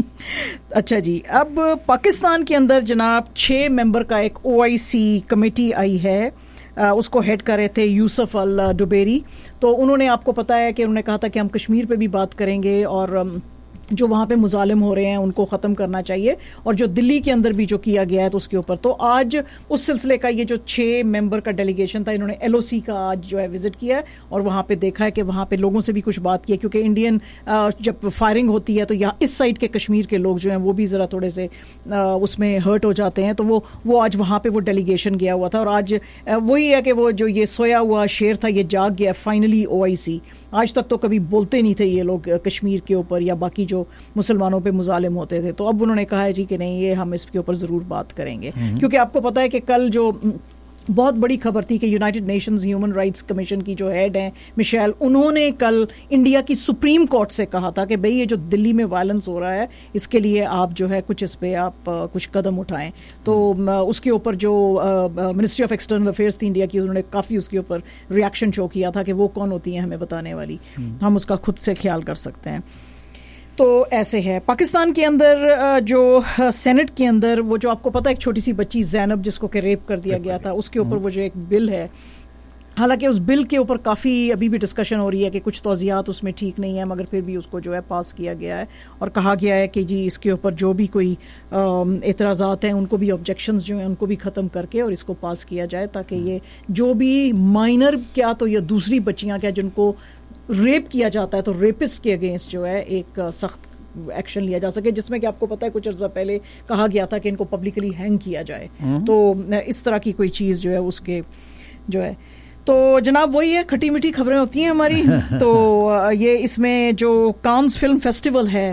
अच्छा जी, अब पाकिस्तान के अंदर जनाब छः मेंबर का एक ओआईसी कमेटी आई है, आ, उसको हेड कर रहे थे यूसुफ अल डुबेरी। तो उन्होंने, आपको पता है कि उन्होंने कहा था कि हम कश्मीर पे भी बात करेंगे और जो वहाँ पे मुजालिम हो रहे हैं उनको ख़त्म करना चाहिए, और जो दिल्ली के अंदर भी जो किया गया है तो उसके ऊपर। तो आज उस सिलसिले का ये जो छः मेंबर का डेलीगेशन था, इन्होंने एलओसी का आज जो है विजिट किया है और वहाँ पे देखा है कि वहाँ पे लोगों से भी कुछ बात की है, क्योंकि इंडियन जब फायरिंग होती है तो यहाँ इस साइड के कश्मीर के लोग जो हैं वो भी ज़रा थोड़े से उसमें हर्ट हो जाते हैं। तो वो वो आज वहाँ पर वो डेलीगेशन गया हुआ था और आज वही है कि वो जो ये सोया हुआ शेर था ये जाग गया फाइनली ओ आई सी। आज तक तो कभी बोलते नहीं थे ये लोग कश्मीर के ऊपर या बाकी जो मुसलमानों पे मुजालिम होते थे, तो अब उन्होंने कहा है जी कि नहीं, ये हम इसके ऊपर ज़रूर बात करेंगे। क्योंकि आपको पता है कि कल जो बहुत बड़ी खबर थी कि United Nations human rights commission की जो हेड हैं मिशेल, उन्होंने कल इंडिया की सुप्रीम कोर्ट से कहा था कि भाई ये जो दिल्ली में वायलेंस हो रहा है इसके लिए आप जो है कुछ इस पे आप कुछ कदम उठाएं। तो उसके ऊपर जो मिनिस्ट्री ऑफ एक्सटर्नल अफेयर्स थी इंडिया की, उन्होंने काफ़ी उसके ऊपर रिएक्शन शो किया था कि वो कौन होती हैं हमें बताने वाली, हम उसका खुद से ख्याल कर सकते हैं। तो ऐसे है पाकिस्तान के अंदर जो सेनेट के अंदर वो जो आपको पता है एक छोटी सी बच्ची जैनब जिसको कि रेप कर दिया गया था, उसके ऊपर वो जो एक बिल है, हालांकि उस बिल के ऊपर काफ़ी अभी भी डिस्कशन हो रही है कि कुछ तौज़ियात उसमें ठीक नहीं है, मगर फिर भी उसको जो है पास किया गया है और कहा गया है कि जी इसके ऊपर जो भी कोई एतराज़ात हैं उनको भी, ऑब्जेक्शंस जो हैं उनको भी ख़त्म करके और इसको पास किया जाए, ताकि ये जो भी माइनर क्या तो ये दूसरी बच्चियाँ क्या जिनको रेप किया जाता है तो रेपिस्ट के अगेंस्ट जो है एक सख्त एक्शन लिया जा सके, जिसमें कि आपको पता है कुछ अर्सा पहले कहा गया था कि इनको पब्लिकली हैंग किया जाए। तो इस तरह की कोई चीज़ जो है उसके जो है, तो जनाब वही है, खट्टी मीठी खबरें होती हैं हमारी। तो ये इसमें जो कांस फिल्म फेस्टिवल है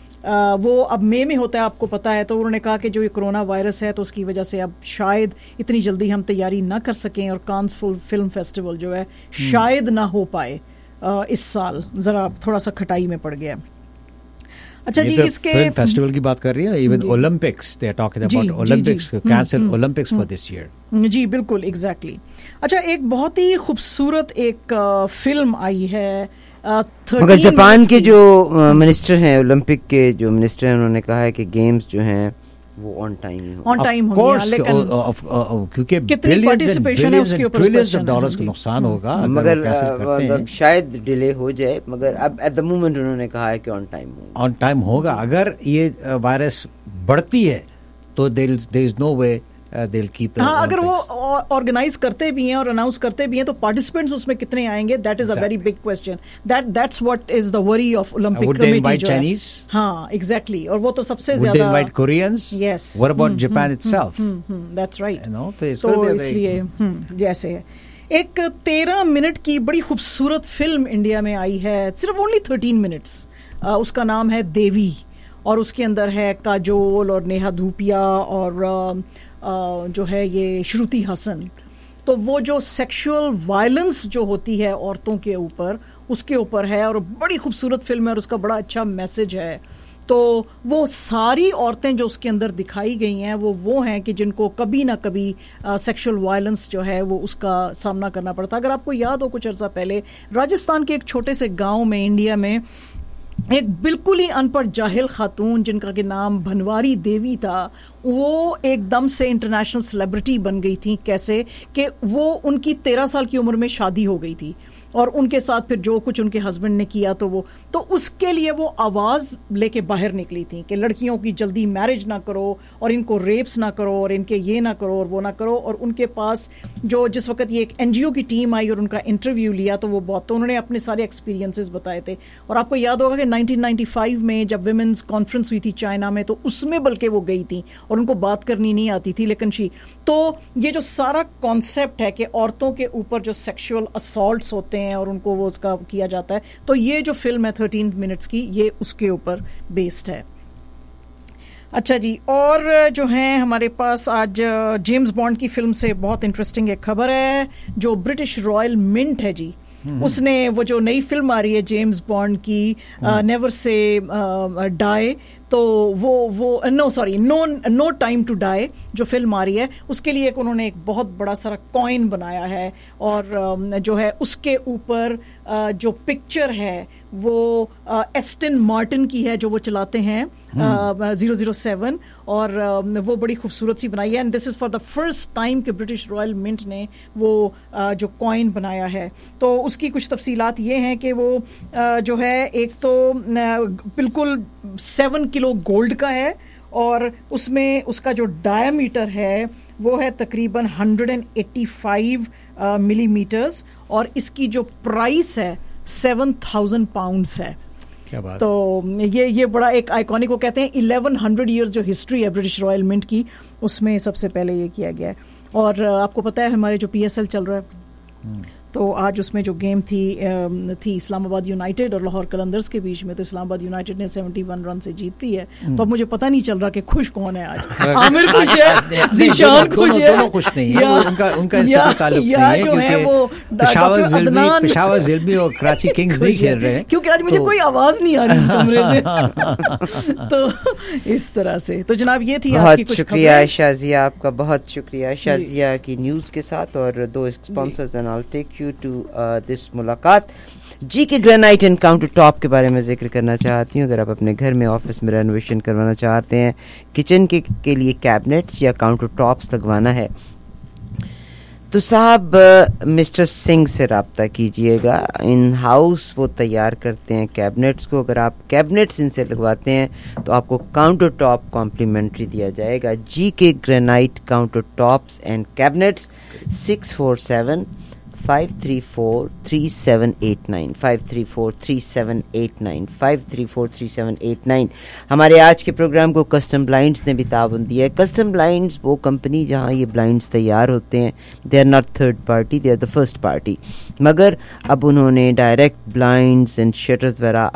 वो अब मई में होता है, आपको पता है। तो उन्होंने कहा कि जो ये कोरोना वायरस है तो उसकी वजह से अब शायद इतनी जल्दी हम तैयारी ना कर सकें और कांस फिल्म फेस्टिवल जो है शायद ना हो पाए इस साल, ज़रा थोड़ा सा खटाई में पड़ गया। अच्छा जी, इसके फिल्म फेस्टिवल की बात कर रही है, even Olympics, they are talking about Olympics, cancel Olympics for this year. जी बिल्कुल, एग्जैक्टली। अच्छा, एक बहुत ही खूबसूरत एक फिल्म आई है, मगर जापान के जो मिनिस्टर हैं, ओलंपिक के जो मिनिस्टर हैं, उन्होंने कहा है कि गेम्स जो हैं वो ऑन टाइम ऑन टाइम होंगे, लेकिन क्योंकि कितनी पार्टिसिपेशन है उसके ऊपर ट्रिलियंस ऑफ डॉलर्स का नुकसान होगा मगर मतलब शायद डिले हो जाए, मगर अब एट द मोमेंट उन्होंने कहा है कि ऑन टाइम होगा। ऑन टाइम होगा। अगर ये वायरस बढ़ती है तो there is no way they'll keep the हाँ, अगर वो ऑर्गेनाइज करते भी हैं और अनाउंस करते भी हैं तो पार्टिसिपेंट्स उसमें कितने आएंगे, that is a very big question. That that's what is the worry of Olympic committee जो है। हाँ, एग्जैक्टली, और वो तो सबसे ज्यादा। Would they invite Koreans? Yes. What about Japan itself? That's right. You know, तो इसलिए जैसे एक तेरह मिनट की बड़ी खूबसूरत फिल्म इंडिया में आई है, सिर्फ ओनली थर्टीन मिनट्स। उसका नाम है देवी, और उसके अंदर है काजोल और नेहा धूपिया और Uh, जो है ये श्रुति हसन। तो वो जो सेक्सुअल वायलेंस जो होती है औरतों के ऊपर, उसके ऊपर है, और बड़ी खूबसूरत फिल्म है और उसका बड़ा अच्छा मैसेज है। तो वो सारी औरतें जो उसके अंदर दिखाई गई हैं वो वो हैं कि जिनको कभी ना कभी सेक्सुअल वायलेंस जो है वो उसका सामना करना पड़ता। अगर आपको याद हो, कुछ अर्सा पहले राजस्थान के एक छोटे से गाँव में इंडिया में एक बिल्कुल ही अनपढ़ जाहिल खातून जिनका के नाम भनवारी देवी था, वो एकदम से इंटरनेशनल सेलिब्रिटी बन गई थी। कैसे कि वो उनकी तेरह साल की उम्र में शादी हो गई थी और उनके साथ फिर जो कुछ उनके हस्बैंड ने किया तो वो तो उसके लिए वो आवाज़ लेके बाहर निकली थी कि लड़कियों की जल्दी मैरिज ना करो और इनको रेप्स ना करो और इनके ये ना करो और वो ना करो। और उनके पास जो जिस वक्त ये एक एनजीओ की टीम आई और उनका इंटरव्यू लिया तो वो बहुत तो उन्होंने अपने सारे एक्सपीरियंसेस बताए थे। और आपको याद होगा कि नाइनटीन नाइंटी फाइव में जब विमेंस कॉन्फ्रेंस हुई थी चाइना में, तो उसमें बल्कि वो गई थी और उनको बात करनी नहीं आती थी, लेकिन शी तो ये जो सारा कॉन्सेप्ट है कि औरतों के ऊपर जो सेक्सुअल असॉल्ट्स होते हैं और उनको वो उसका किया जाता है, तो ये जो फिल्म है थर्टीन मिनट्स की, ये उसके ऊपर बेस्ड है। अच्छा जी, और जो है हमारे पास आज जेम्स बॉन्ड की फिल्म से बहुत इंटरेस्टिंग एक खबर है। जो ब्रिटिश रॉयल मिंट है जी, उसने वो जो नई फिल्म आ रही है जेम्स बॉन्ड की, नेवर से डाई, तो वो वो no sorry no no time to die जो फिल्म आ रही है, उसके लिए एक उन्होंने एक बहुत बड़ा सारा कॉइन बनाया है और जो है उसके ऊपर जो पिक्चर है वो एस्टन मार्टिन की है जो वो चलाते हैं ज़ीरो ज़ीरो सेवन, और वो बड़ी खूबसूरत सी बनाई है। And this is for the first time कि ब्रिटिश रॉयल मिंट ने वो जो कॉइन बनाया है। तो उसकी कुछ तफसीलात ये हैं कि वो जो है एक तो बिल्कुल सेवन किलो गोल्ड का है और उसमें उसका जो डायमीटर है वो है तकरीबन one hundred eighty five millimetres और इसकी जो प्राइस है सेवन थाउजेंड पाउंड्स है। क्या बात। तो ये ये बड़ा एक आइकॉनिक, वो कहते हैं इलेवन हंड्रेड ईयर्स जो हिस्ट्री है ब्रिटिश रॉयल मिंट की, उसमें सबसे पहले ये किया गया है। और आपको पता है हमारे जो पीएसएल चल रहा है, तो आज उसमें जो गेम थी थी इस्लामाबाद यूनाइटेड और लाहौर कलंदर्स के बीच में, तो इस्लामाबाद यूनाइटेड ने इकहत्तर रन से जीती है। तो अब मुझे पता नहीं चल रहा कि खुश कौन है आज। आमिर खुश है, ज़ीशान खुश है, दोनों खुश नहीं है, उनका उनका इससे ताल्लुक नहीं है क्योंकि पेशावर ज़िल्मी पेशावर ज़िल्मी और कराची किंग्स नहीं खेल रहे हैं, क्योंकि आज मुझे कोई आवाज नहीं आ रही इस कमरे से। तो इस तरह से तो जनाब ये थी आपकी कुछ खबरें। शुक्रिया शाजिया, आपका बहुत शुक्रिया शाजिया की न्यूज़ के साथ और दो sponsors and I will take you to this मुलाकात। G K granite and counter top के बारे में जिक्र करना चाहती हूँ। अगर आप अपने घर में ऑफिस में रेनोवेशन करवाना चाहते हैं, किचन के, के लिए कैबिनेट्स या काउंटर टॉप्स लगवाना है, तो साहब मिस्टर सिंह से रब्ता कीजिएगा। इन हाउस वो तैयार करते हैं कैबिनेट्स को। अगर आप कैबिनेट्स इनसे लगवाते हैं तो आपको काउंटर टॉप कॉम्प्लीमेंट्री दिया जाएगा। G K granite countertops and cabinets, six four seven five three four three seven eight nine, five three four three seven eight nine, five three four three seven eight nine. हमारे आज के programme को custom blinds ने भी ताउन दिया है। Custom blinds वो कंपनी जहां ये ब्लाइंड्स तैयार होते हैं, they are not third party, they are the first party, मगर अब उन्होंने डायरेक्ट ब्लाइंड्स एंड शटर्स वगैरह आप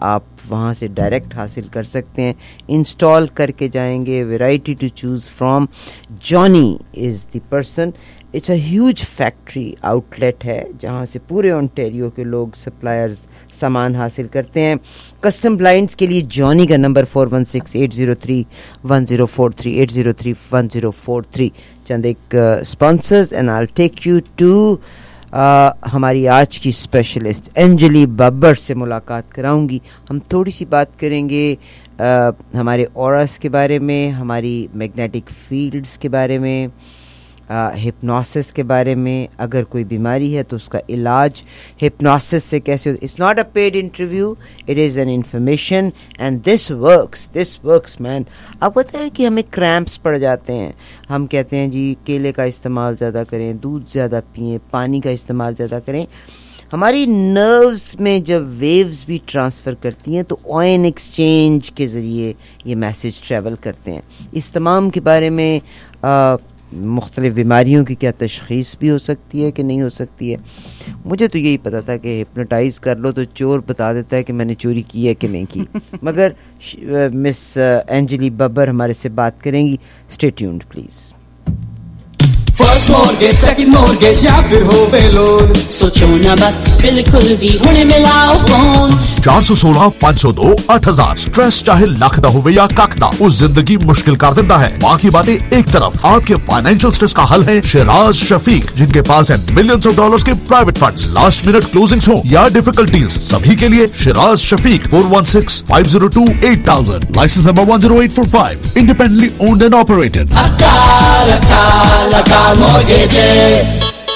वहाँ से डायरेक्ट हासिल कर सकते हैं, इंस्टॉल करके जाएंगे. Variety to choose from. Johnny is the person. It's a huge factory outlet है जहाँ से पूरे ओंटारियो के लोग सप्लायर्स सामान हासिल करते हैं. कस्टम ब्लाइंड्स के लिए जॉनी का number four one six eight zero three one zero four three eight zero three one zero four three. चंद एक sponsors and I will take you to हमारी आज की स्पेशलिस्ट अंजलि बब्बर से मुलाकात कराऊंगी. हम थोड़ी सी बात करेंगे uh, हमारे ऑरस के बारे में, हमारी मैग्नेटिक फील्ड्स के बारे में, हिप्नोसिस uh, के बारे में. अगर कोई बीमारी है तो उसका इलाज हिप्नोसिस से कैसे. It's not a paid interview, it is an information and this works this works man. अब पता है कि हमें क्रैम्प्स पड़ जाते हैं, हम कहते हैं जी केले का इस्तेमाल ज़्यादा करें, दूध ज़्यादा पिएं, पानी का इस्तेमाल ज़्यादा करें. हमारी नर्व्स में जब वेव्स भी ट्रांसफ़र करती हैं तो आयन एक्सचेंज के ज़रिए ये मैसेज ट्रैवल करते हैं. इस तमाम के बारे में आ, मुख्तलिफ बीमारियों की क्या तशख़ीस भी हो सकती है कि नहीं हो सकती है. मुझे तो यही पता था कि हिप्नोटाइज़ कर लो तो चोर बता देता है कि मैंने चोरी की है कि नहीं की. मगर मिस अंजलि बब्बर हमारे से बात करेंगी. Stay tuned please. First mortgage, second mortgage या फिर होवे लोन, सोचो ना बस बिल्कुल भी हुणे मिलाओ फोन. चार सौ सोलह पाँच सौ दो आठ हजार. स्ट्रेस चाहे लख दा होवे या कख दा, उस जिंदगी मुश्किल कर देता है. बाकी बातें एक तरफ, आपके फाइनेंशियल स्ट्रेस का हल है शिराज शफीक, जिनके पास है मिलियंस ऑफ डॉलर्स के private funds. Last minute closings हो या डिफिकल्ट डील्स, सभी के लिए Shiraz Shafiq. Four one six five zero two eight thousand. Licence number one zero eight four five. Independently owned and operated. अकाल अकाल अकाल mortgages.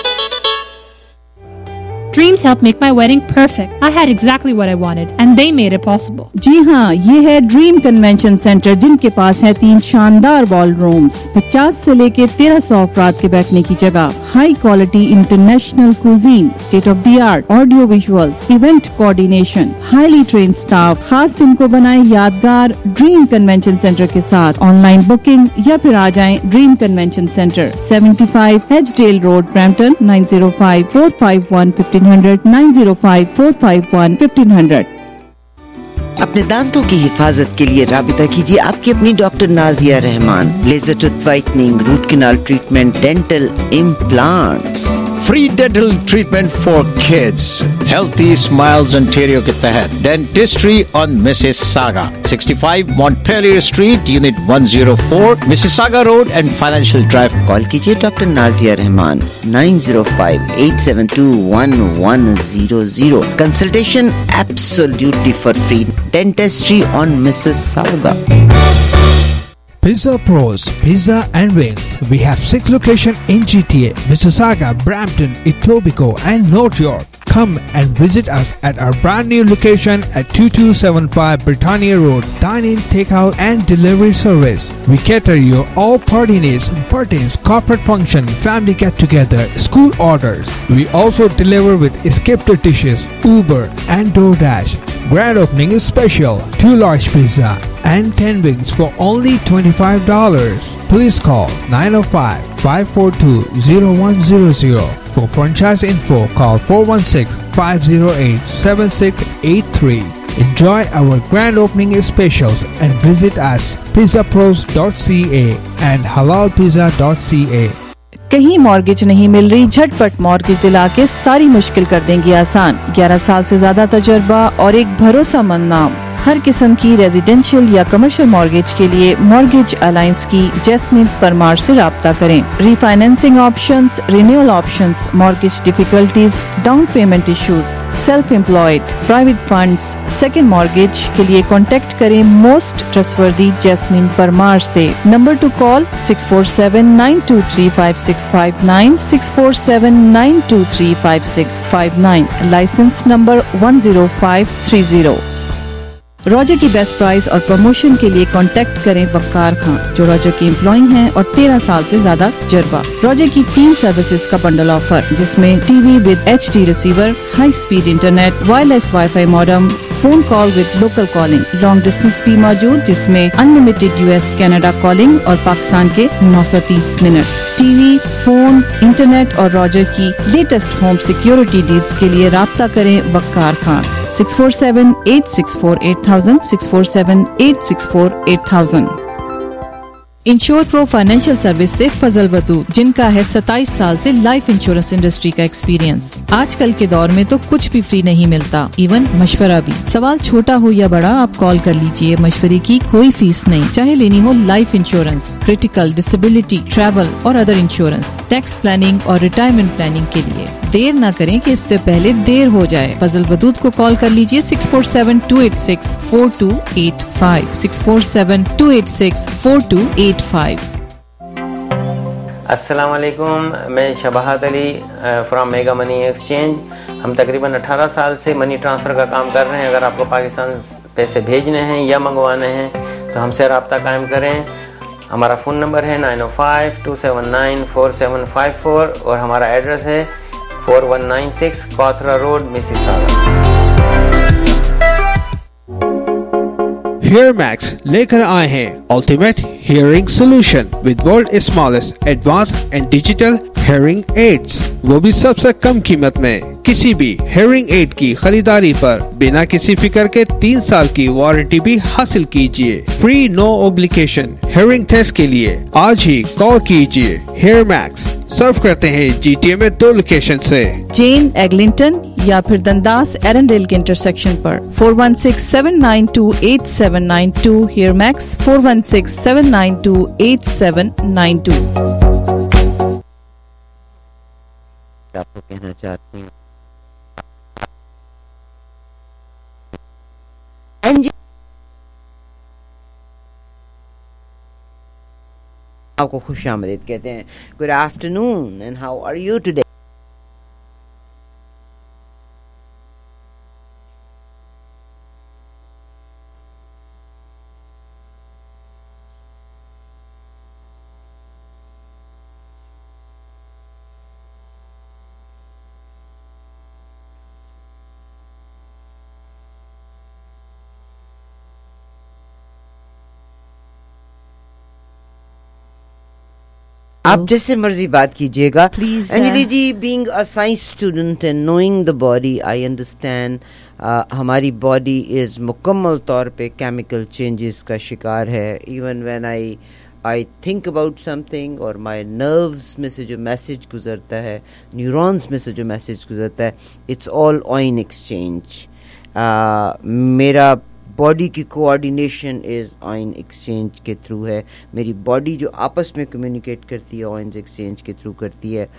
Dreams helped make my wedding perfect. I had exactly what I wanted and they made it possible. जी हाँ, ये है dream convention centre, जिनके पास है तीन शानदार बॉल रूम्स, पचास से लेके तेरह सौ अफराद के बैठने की जगह, high quality international cuisine, state of the art audio visuals, event coordination, highly train staff. खास दिन को बनाए यादगार ड्रीम कन्वेंशन सेंटर के साथ. ऑनलाइन बुकिंग या फिर आ जाएं dream convention centre, seventy five Edgedale road, Brampton, nine zero five four five one fifteen hundred, nine zero five four five one fifteen hundred. अपने दांतों की हिफाजत के लिए राबिता कीजिए आपकी अपनी doctor Nazia Rahman. Laser tooth whitening, root canal treatment, dental implants. Free dental treatment for kids. Healthy smiles Ontario के तहत dentistry on Mississauga, sixty five Montpellier street, unit one zero four, Mississauga road and financial drive. Call कीजिए doctor Nazia Rahman nine zero five eight seven two one one zero zero. Consultation absolutely for free. Dentistry on Mississauga. Pizza Pros, Pizza and Wings. We have six locations in G T A, Mississauga, Brampton, Etobicoke and North York. Come and visit us at our brand new location at two two seven five Britannia Road. Dine-in, takeout and delivery service. We cater your all party needs, birthdays, corporate function, family get-together, school orders. We also deliver with escape dishes, Uber and DoorDash. Grand opening is special. Two large pizza and ten wings for only twenty-five dollars. Please call nine oh five, five four two, zero one zero zero. For franchise info, call four one six, five zero eight, seven six eight three. Enjoy our grand opening specials and visit us pizza pros dot c a and halal pizza dot c a. कहीं mortgage नहीं मिल रही, झटपट mortgage दिला के सारी मुश्किल कर देंगे आसान. ग्यारह साल से ज्यादा तजर्बा और एक भरोसामंद नाम. हर किस्म की रेजिडेंशियल या कमर्शियल मॉर्गेज के लिए मॉर्गेज अलायंस की जैस्मिन परमार से राब्ता करें. Refinancing options, renewal options, mortgage difficulties, down payment issues, self employed, private funds, second mortgage के लिए कॉन्टेक्ट करें मोस्ट ट्रस्टवर्दी जैस्मिन परमार से. Number to call six four seven nine two three five six five nine, six four seven nine two three five six five nine. License number one zero five three zero. Rogers की best price और promotion के लिए contact करें वक्कार खान, जो Roger के employ हैं और तेरह साल से ज्यादा तजर्बा. रॉजर की तीन सर्विसेज का बंडल ऑफर, जिसमें TV with H D receiver, high speed internet, wireless WiFi modem, phone call with local calling, long distance भी मौजूद, जिसमें अनलिमिटेड यूएस कनाडा कॉलिंग और पाकिस्तान के नौ सौ तीस मिनट. टीवी, फोन, इंटरनेट और रॉजर की लेटेस्ट होम सिक्योरिटी डील्स के लिए राब्ता करें Waqar Khan. Six four seven eight six four eight thousand six four seven eight six four eight thousand. Insure pro financial service से फजल वदूद, जिनका है सत्ताईस साल से लाइफ इंश्योरेंस इंडस्ट्री का एक्सपीरियंस। आजकल के दौर में तो कुछ भी फ्री नहीं मिलता, इवन मशवरा भी। सवाल छोटा हो या बड़ा, आप कॉल कर लीजिए, मशवरे की कोई फीस नहीं। चाहे लेनी हो life insurance, critical, disability, travel और अदर इंश्योरेंस, टैक्स प्लानिंग और रिटायरमेंट प्लानिंग के लिए देर न करें कि इससे पहले देर हो जाए। फजल वदूद को कॉल कर लीजिए six four seven two eight six four two eight five six four seven two eight six four two eight five. अस्सलाम वालेकुम, मैं Shabahat Ali from mega money exchange. हम तकरीबन अठारह साल से मनी ट्रांसफ़र का काम कर रहे हैं। अगर आपको पाकिस्तान पैसे भेजने हैं या मंगवाने हैं तो हमसे रब्ता कायम करें। हमारा फ़ोन नंबर है नाइन ओ five two seven nine four seven five four और हमारा एड्रेस है four one nine six Cawthra road, Mississauga. Hair max लेकर आए हैं ultimate hearing solution with world smallest advance and digital hearing aids, वो भी सबसे कम कीमत में। किसी भी हियरिंग एड की खरीदारी पर बिना किसी फिक्र के तीन साल की वारंटी भी हासिल कीजिए। Free no obligation hearing test के लिए आज ही कॉल कीजिए। हेयर मैक्स सर्व करते हैं जीटीए में दो लोकेशन से, जेन एग्लिंटन या फिर दंदास एरनडेल के इंटरसेक्शन पर। Four one six seven nine two eight seven nine two hair max four one six seven nine two eight seven nine two. आपको कहना चाहती हूँ आपको खुश आमदीद कहते हैं। Good afternoon and how are you today? आप जैसे मर्जी बात कीजिएगा please. Anjali ji, being a science student and knowing the body, I understand हमारी बॉडी इज मुकम्मल तौर पे केमिकल चेंजेस का शिकार है। Even when I I think about something और माई नर्व्स में से जो मैसेज गुजरता है, न्यूरॉन्स में से जो मैसेज गुजरता है, इट्स ऑल ऑइन एक्सचेंज। मेरा बॉडी की कोऑर्डिनेशन इज़ ऑइन एक्सचेंज के थ्रू है। मेरी बॉडी जो आपस में कम्युनिकेट करती है ऑइन एक्सचेंज के थ्रू करती है।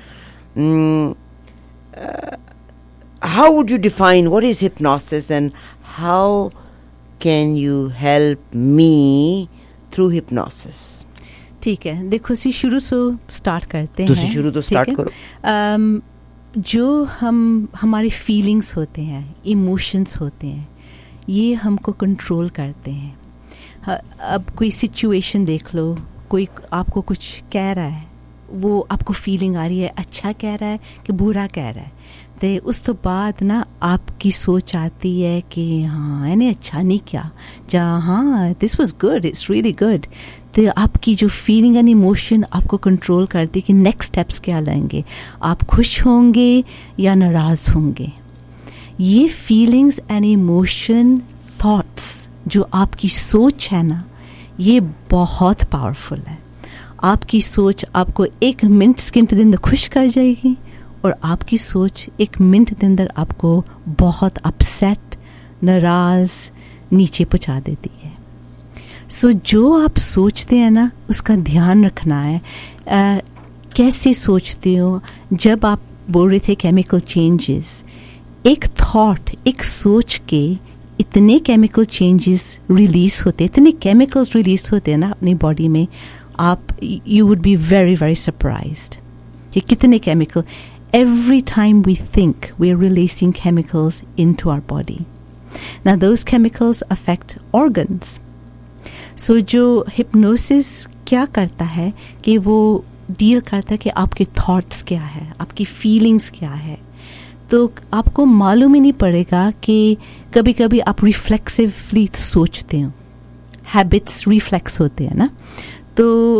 How would you define what is hypnosis and how can you help me through hypnosis? ठीक है, देखो सी शुरू से स्टार्ट करते हैं। शुरू तो स्टार्ट करो। um, जो हम हमारे फीलिंग्स होते हैं, इमोशंस होते हैं, ये हमको कंट्रोल करते हैं। अब कोई सिचुएशन देख लो, कोई आपको कुछ कह रहा है, वो आपको फीलिंग आ रही है अच्छा कह रहा है कि बुरा कह रहा है, तो उस तो बाद ना आपकी सोच आती है कि हाँ यानी अच्छा नहीं क्या, जहाँ हाँ this was good, it's really good. तो आपकी जो फीलिंग एंड इमोशन आपको कंट्रोल करती है कि नेक्स्ट स्टेप्स क्या लेंगे, आप खुश होंगे या नाराज़ होंगे। ये फीलिंग्स एंड इमोशन, थॉट्स, जो आपकी सोच है ना, ये बहुत पावरफुल है। आपकी सोच आपको एक मिनट के अंदर खुश कर जाएगी और आपकी सोच एक मिनट के अंदर आपको बहुत अपसेट, नाराज़, नीचे पहुंचा देती है। सो so, जो आप सोचते हैं ना उसका ध्यान रखना है। आ, कैसे सोचते हो? जब आप बोल रहे थे केमिकल चेंजेस, एक थॉट, एक सोच के इतने केमिकल चेंजेस रिलीज होते, इतने केमिकल्स रिलीज होते हैं ना अपनी बॉडी में, आप you would be very very surprised कि कितने chemical. Every time we think we are releasing chemicals into our body. Now those chemicals affect organs. So जो हिप्नोसिस क्या करता है कि वो डील करता है कि आपके थॉट्स क्या है, आपकी फीलिंग्स क्या है। तो आपको मालूम ही नहीं पड़ेगा कि कभी कभी आप रिफ्लेक्सिवली सोचते हो, हैबिट्स रिफ्लेक्स होते हैं ना, तो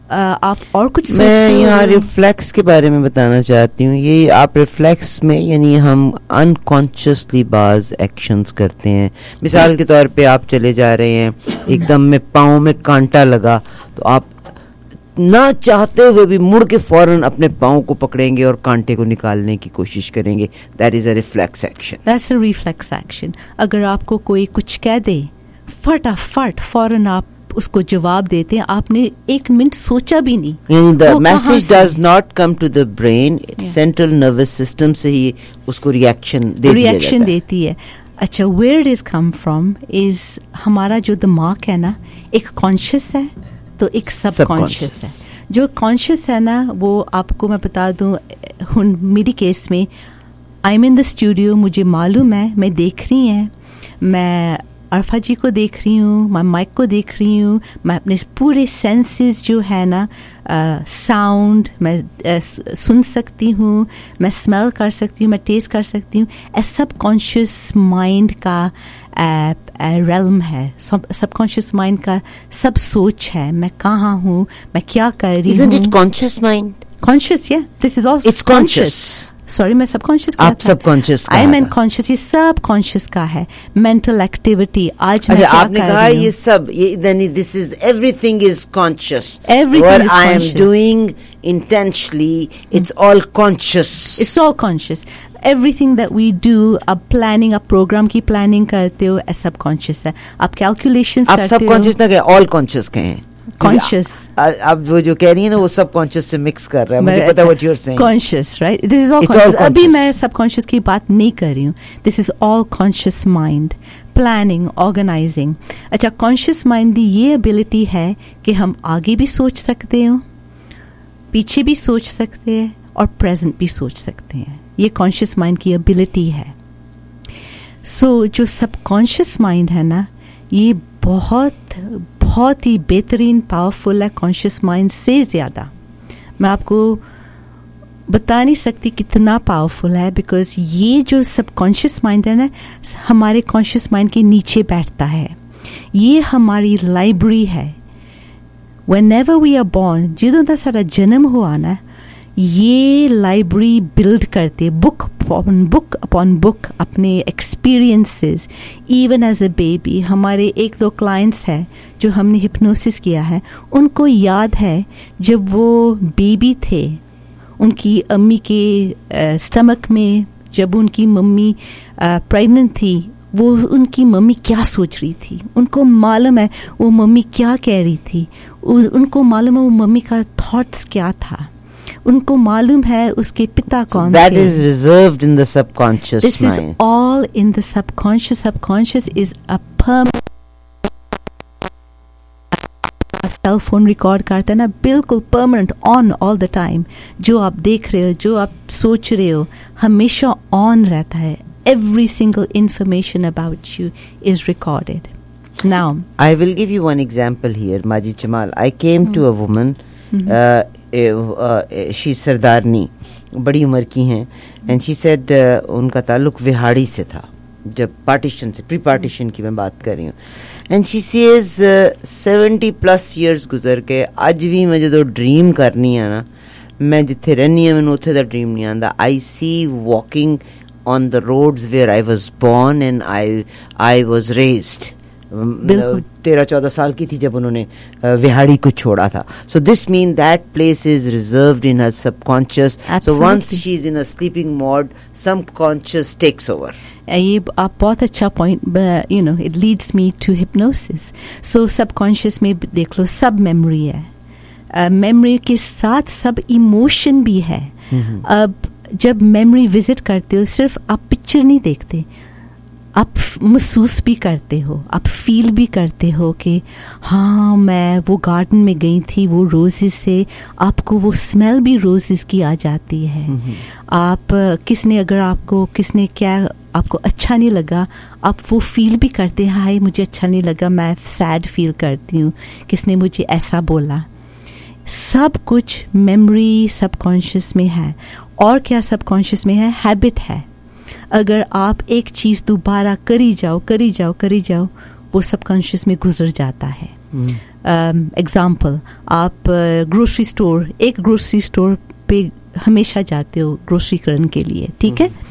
आप और कुछ मैं सोचते हो? यहाँ रिफ्लेक्स के बारे में बताना चाहती हूँ। ये आप रिफ्लेक्स में यानी हम अनकॉन्शियसली बाज एक्शंस करते हैं। मिसाल के तौर पे आप चले जा रहे हैं, एकदम में पाँव में कांटा लगा, तो आप ना चाहते हुए भी मुड़ के फौरन अपने पाँव को पकड़ेंगे और कांटे को निकालने की कोशिश करेंगे। That is a reflex action. That's a reflex action. अगर आपको कोई कुछ कह दे, फटाफट फौरन आप उसको जवाब देते हैं, आपने एक मिनट सोचा भी नहीं। The message does not come to the brain, central nervous system से ही उसको रिएक्शन दे रिएक्शन देती है। अच्छा, where it is come from is हमारा जो दिमाग है ना, एक कॉन्शियस है तो एक सब कॉन्शियस है। जो कॉन्शियस है ना, वो आपको मैं बता दूं, मेरी केस में I am in the studio, मुझे मालूम है, मैं देख रही हैं, मैं अरफा जी को देख रही हूँ, मैं माइक को देख रही हूँ, मैं अपने पूरे सेंसेस जो है ना, साउंड मैं आ, सुन सकती हूँ, मैं स्मेल कर सकती हूँ, मैं टेस्ट कर सकती हूँ। ए सब कॉन्शियस माइंड का रेल्म है, सब कॉन्शियस माइंड का सब सोच है, मैं कहाँ हूँ, मैं क्या कर रही हूँ। Isn't it conscious mind? Conscious, yeah. This is also It's conscious. Sorry, मैं सबकॉन्शियस आप सबकॉन्शियस आई एम कॉन्शियस, ये सब कॉन्शियस का है। मेंटल एक्टिविटी आज अच्छा, मैं आपने कहा ये सब, ये then this is everything is conscious, everything is I am doing intentionally, it's all conscious, it's all conscious. Everything that we do, आप प्लानिंग, आप प्रोग्राम की प्लानिंग करते हो, सब कॉन्शियस है। आप कैलकुलेशंस करते हो, आप सब कॉन्शियस ना कहें, ऑल कॉन्शियस कहें। कॉन्शियस, अब वो जो कह रही है ना, वो सब कॉन्शियस से मिक्स कर रहा है, मुझे पता है what you are saying. Conscious, right, this is all conscious. अभी मैं सब कॉन्शियस की बात नहीं कर रही हूँ, this is all conscious mind, planning, organizing. अच्छा, कॉन्शियस माइंड की ये एबिलिटी है कि हम आगे भी सोच सकते हो, पीछे भी सोच सकते हैं और प्रेजेंट भी सोच सकते हैं। ये कॉन्शियस माइंड की एबिलिटी है। सो so, जो सबकॉन्शियस माइंड है ना, ये बहुत बहुत ही बेहतरीन पावरफुल है कॉन्शियस माइंड से ज़्यादा। मैं आपको बता नहीं सकती कितना पावरफुल है, बिकॉज ये जो सबकॉन्शियस माइंड है ना, हमारे कॉन्शियस माइंड के नीचे बैठता है। ये हमारी लाइब्रेरी है। व्हेनेवर वी आर बॉर्न, ਜਦੋਂ ਦਾ ਸਾਡਾ जन्म हुआ ना, ये लाइब्रेरी बिल्ड करते, book upon book upon book, अपने experiences. Even as a baby, हमारे एक दो क्लाइंट्स हैं जो हमने हिप्नोसिस किया है, उनको याद है जब वो बेबी थे, उनकी अम्मी के स्टमक में, जब उनकी मम्मी प्रेग्नेंट थी, वो उनकी मम्मी क्या सोच रही थी, उनको मालूम है वो मम्मी क्या कह रही थी, उनको मालूम है वो मम्मी का थॉट्स क्या था, उनको मालूम है उसके पिता कौन थे। That is reserved in the subconscious This mind. This is all in the subconscious. Subconscious is a permanent. Cell phone record करता है ना, बिल्कुल permanent, on all the time. जो आप देख रहे हो, जो आप सोच रहे हो, हमेशा ऑन रहता है। Every single information about you is recorded. Now, I will give you one example here, Majid Jamal. I came mm. to a woman. Mm-hmm. uh, uh, she's सरदारनी, बड़ी उम्र की हैं, and she said uh, उनका ताल्लुक विहाड़ी से था, जब partition से, प्री पार्टीशन की मैं बात कर रही हूँ। And she says seventy plus years गुजर के अज भी मैं जो ड्रीम करनी है ना, मैं जिथे रहनी है मैंने उत्थे दा ड्रीम नहीं आंदा। I see walking on the roads where I was born and I I was raised. तेरह चौदह साल की थी जब उन्होंने विहाड़ी को छोड़ा था। So this mean that place is reserved in her subconscious. So once she is in a sleeping mode, subconscious takes over. ये आप बहुत अच्छा point, you know, it leads me to hypnosis. So subconscious में देख लो, सब memory है, memory uh, के साथ सब इमोशन भी है। mm-hmm. अब जब मेमोरी विजिट करते हो, सिर्फ आप पिक्चर नहीं देखते, आप महसूस भी करते हो, आप फील भी करते हो कि हाँ मैं वो गार्डन में गई थी, वो रोजेस से आपको वो स्मेल भी रोजेस की आ जाती है। mm-hmm. आप किसने अगर आपको किसने क्या आपको अच्छा नहीं लगा, आप वो फील भी करते हैं, हाय मुझे अच्छा नहीं लगा, मैं सैड फील करती हूँ, किसने मुझे ऐसा बोला। सब कुछ मेमोरी सबकॉन्शियस में है। और क्या सबकॉन्शियस में है? हैबिट है। अगर आप एक चीज़ दोबारा करी जाओ करी जाओ करी जाओ वो सबकॉन्शियस में गुजर जाता है। एग्जाम्पल, आप ग्रोसरी स्टोर, एक ग्रोसरी स्टोर पे हमेशा जाते हो ग्रोसरी करने के लिए, ठीक है,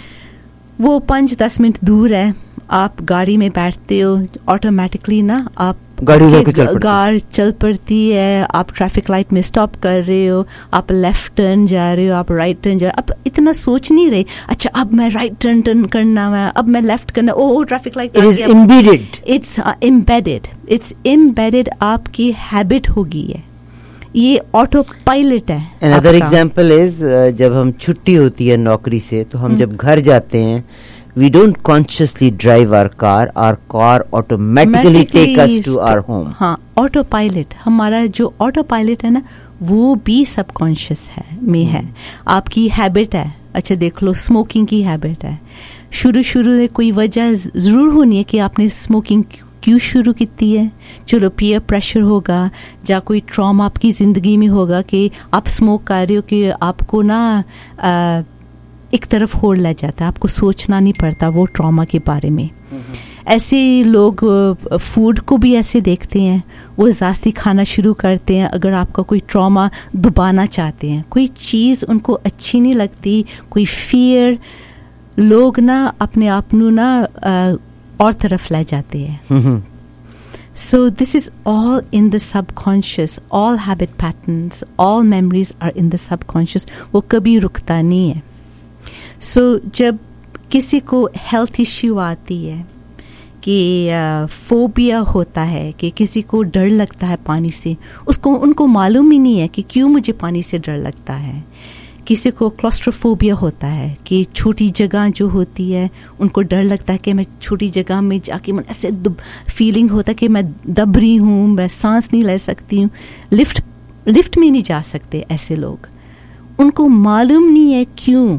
वो पाँच दस मिनट दूर है, आप गाड़ी में बैठते हो, ऑटोमेटिकली ना आप गाड़ी लेके चल गाड़ चल पड़ती है, आप ट्रैफिक लाइट में स्टॉप कर रहे हो, आप लेफ्ट टर्न जा रहे हो, आप राइट टर्न जा रहे हो, आप इतना सोच नहीं रहे, अच्छा अब मैं राइट टर्न टर्न करना है, अब मैं लेफ्ट करना, oh traffic light, it is embedded, it's embedded, it's embedded, आपकी हैबिट हो गई है, ये ऑटो पायलट है. अनदर एग्जांपल इज जब हम छुट्टी होती है नौकरी से, तो हम जब घर जाते हैं, we don't consciously drive our car, our car automatically take us to our home. हाँ, ऑटो पायलट, हमारा जो ऑटो पायलट है ना, वो भी सबकॉन्शियस है में है. आपकी हैबिट है, अच्छा देख लो, स्मोकिंग की हैबिट है, शुरू शुरू में कोई वजह जरूर होनी है कि आपने स्मोकिंग क्यों शुरू की है. चलो पीयर प्रेशर होगा, या कोई ट्रॉमा आपकी ज़िंदगी में होगा कि आप स्मोक कर रहे हो, कि आपको ना आ, एक तरफ होड़ ले जाता है, आपको सोचना नहीं पड़ता वो ट्रॉमा के बारे में. ऐसे लोग फूड को भी ऐसे देखते हैं, वो जास्ती खाना शुरू करते हैं अगर आपका कोई ट्रॉमा दबाना चाहते हैं, कोई चीज़ उनको अच्छी नहीं लगती, कोई फियर, लोग ना अपने आप नू ना आ, और तरफ ले जाते हैं. So this is all in the subconscious, all habit patterns, all memories are in the subconscious, वो कभी रुकता नहीं है. सो so, जब किसी को हेल्थ इश्यू आती है, कि फोबिया होता है, कि किसी को डर लगता है पानी से, उसको उनको मालूम ही नहीं है कि क्यों मुझे पानी से डर लगता है. किसी को क्लॉस्ट्रोफोबिया होता है, कि छोटी जगह जो होती है उनको डर लगता है कि मैं छोटी जगह में जाके मन ऐसे फीलिंग होता है कि मैं दब रही हूँ, मैं सांस नहीं ले सकती हूँ, लिफ्ट लिफ्ट में नहीं जा सकते. ऐसे लोग, उनको मालूम नहीं है क्यों,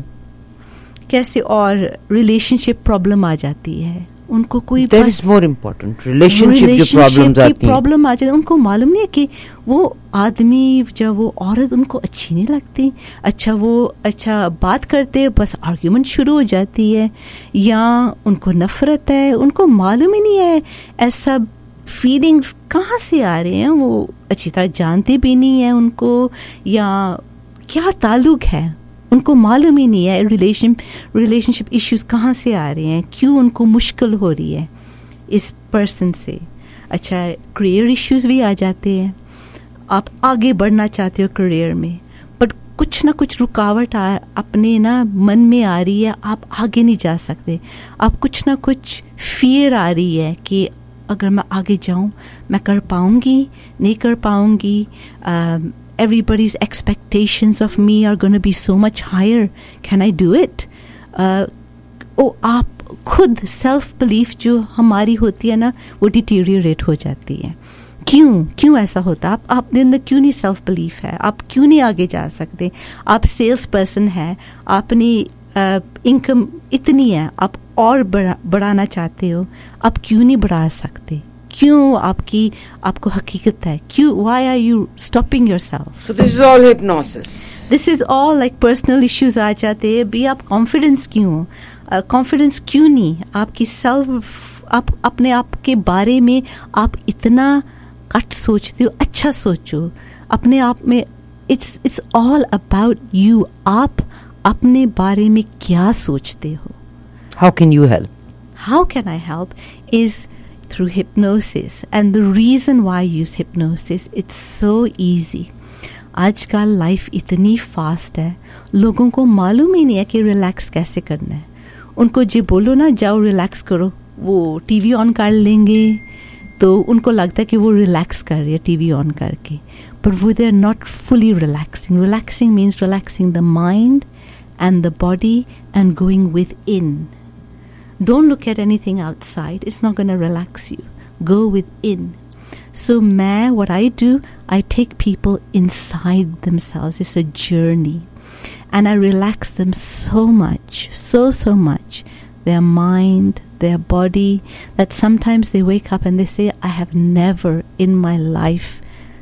कैसे, और रिलेशनशिप प्रॉब्लम आ जाती है उनको, कोई That is more important. Relationship की प्रॉब्लम्स आती हैं, प्रॉब्लम आ जाती है, उनको मालूम नहीं है कि वो आदमी, जब वो औरत उनको अच्छी नहीं लगती, अच्छा वो अच्छा बात करते बस आर्ग्यूमेंट शुरू हो जाती है, या उनको नफरत है, उनको मालूम ही नहीं है ऐसा फीलिंग्स कहाँ से आ रहे हैं, वो अच्छी तरह जानते भी नहीं है उनको, या क्या ताल्लुक है, उनको मालूम ही नहीं है रिलेशन रिलेशनशिप इश्यूज कहाँ से आ रहे हैं, क्यों उनको मुश्किल हो रही है इस पर्सन से. अच्छा, करियर इश्यूज भी आ जाते हैं, आप आगे बढ़ना चाहते हो करियर में, बट कुछ ना कुछ रुकावट आ, अपने ना मन में आ रही है, आप आगे नहीं जा सकते, आप कुछ ना कुछ फियर आ रही है कि अगर मैं आगे जाऊं मैं कर पाऊंगी, नहीं कर पाऊंगी, everybody's expectations of me are going to be so much higher, can I do it? uh, ओ आप खुद सेल्फ बिलीफ जो हमारी होती है ना, वो डिटीरियरेट हो जाती है. क्यों क्यों ऐसा होता है? आप आपके अंदर क्यों नहीं सेल्फ बिलीफ है? आप क्यों नहीं आगे जा सकते? आप सेल्स पर्सन है, आपने इनकम इतनी है, आप और बढ़ा, बढ़ाना चाहते हो, आप क्यों नहीं बढ़ा सकते? क्यों आपकी आपको हकीकत है, क्यों, why are you stopping yourself? So this is all hypnosis. This is all like personal issues आ जाते हैं. भी आप कॉन्फिडेंस क्यों, कॉन्फिडेंस uh, क्यों नहीं, आपकी सेल्फ, आप अपने आप के बारे में आप इतना कट सोचते हो, अच्छा सोचो अपने आप में. It's it's all about you, आप अपने बारे में क्या सोचते हो. How can you help? How can I help is through hypnosis, and the reason why I use hypnosis, it's so easy. आजकल लाइफ इतनी फास्ट है, लोगों को मालूम ही नहीं है कि रिलैक्स कैसे करना है. उनको जो बोलो ना जाओ रिलैक्स करो, वो टीवी ऑन कर लेंगे, तो उनको लगता है कि वो रिलैक्स कर रही है टीवी ऑन करके, but वो they are not fully relaxing. Relaxing means relaxing the mind and the body and going within. Don't look at anything outside. It's not going to relax you. Go within. So, मैं, what I do, I take people inside themselves. It's a journey. And I relax them so much, so, so much. Their mind, their body, that sometimes they wake up and they say, I have never in my life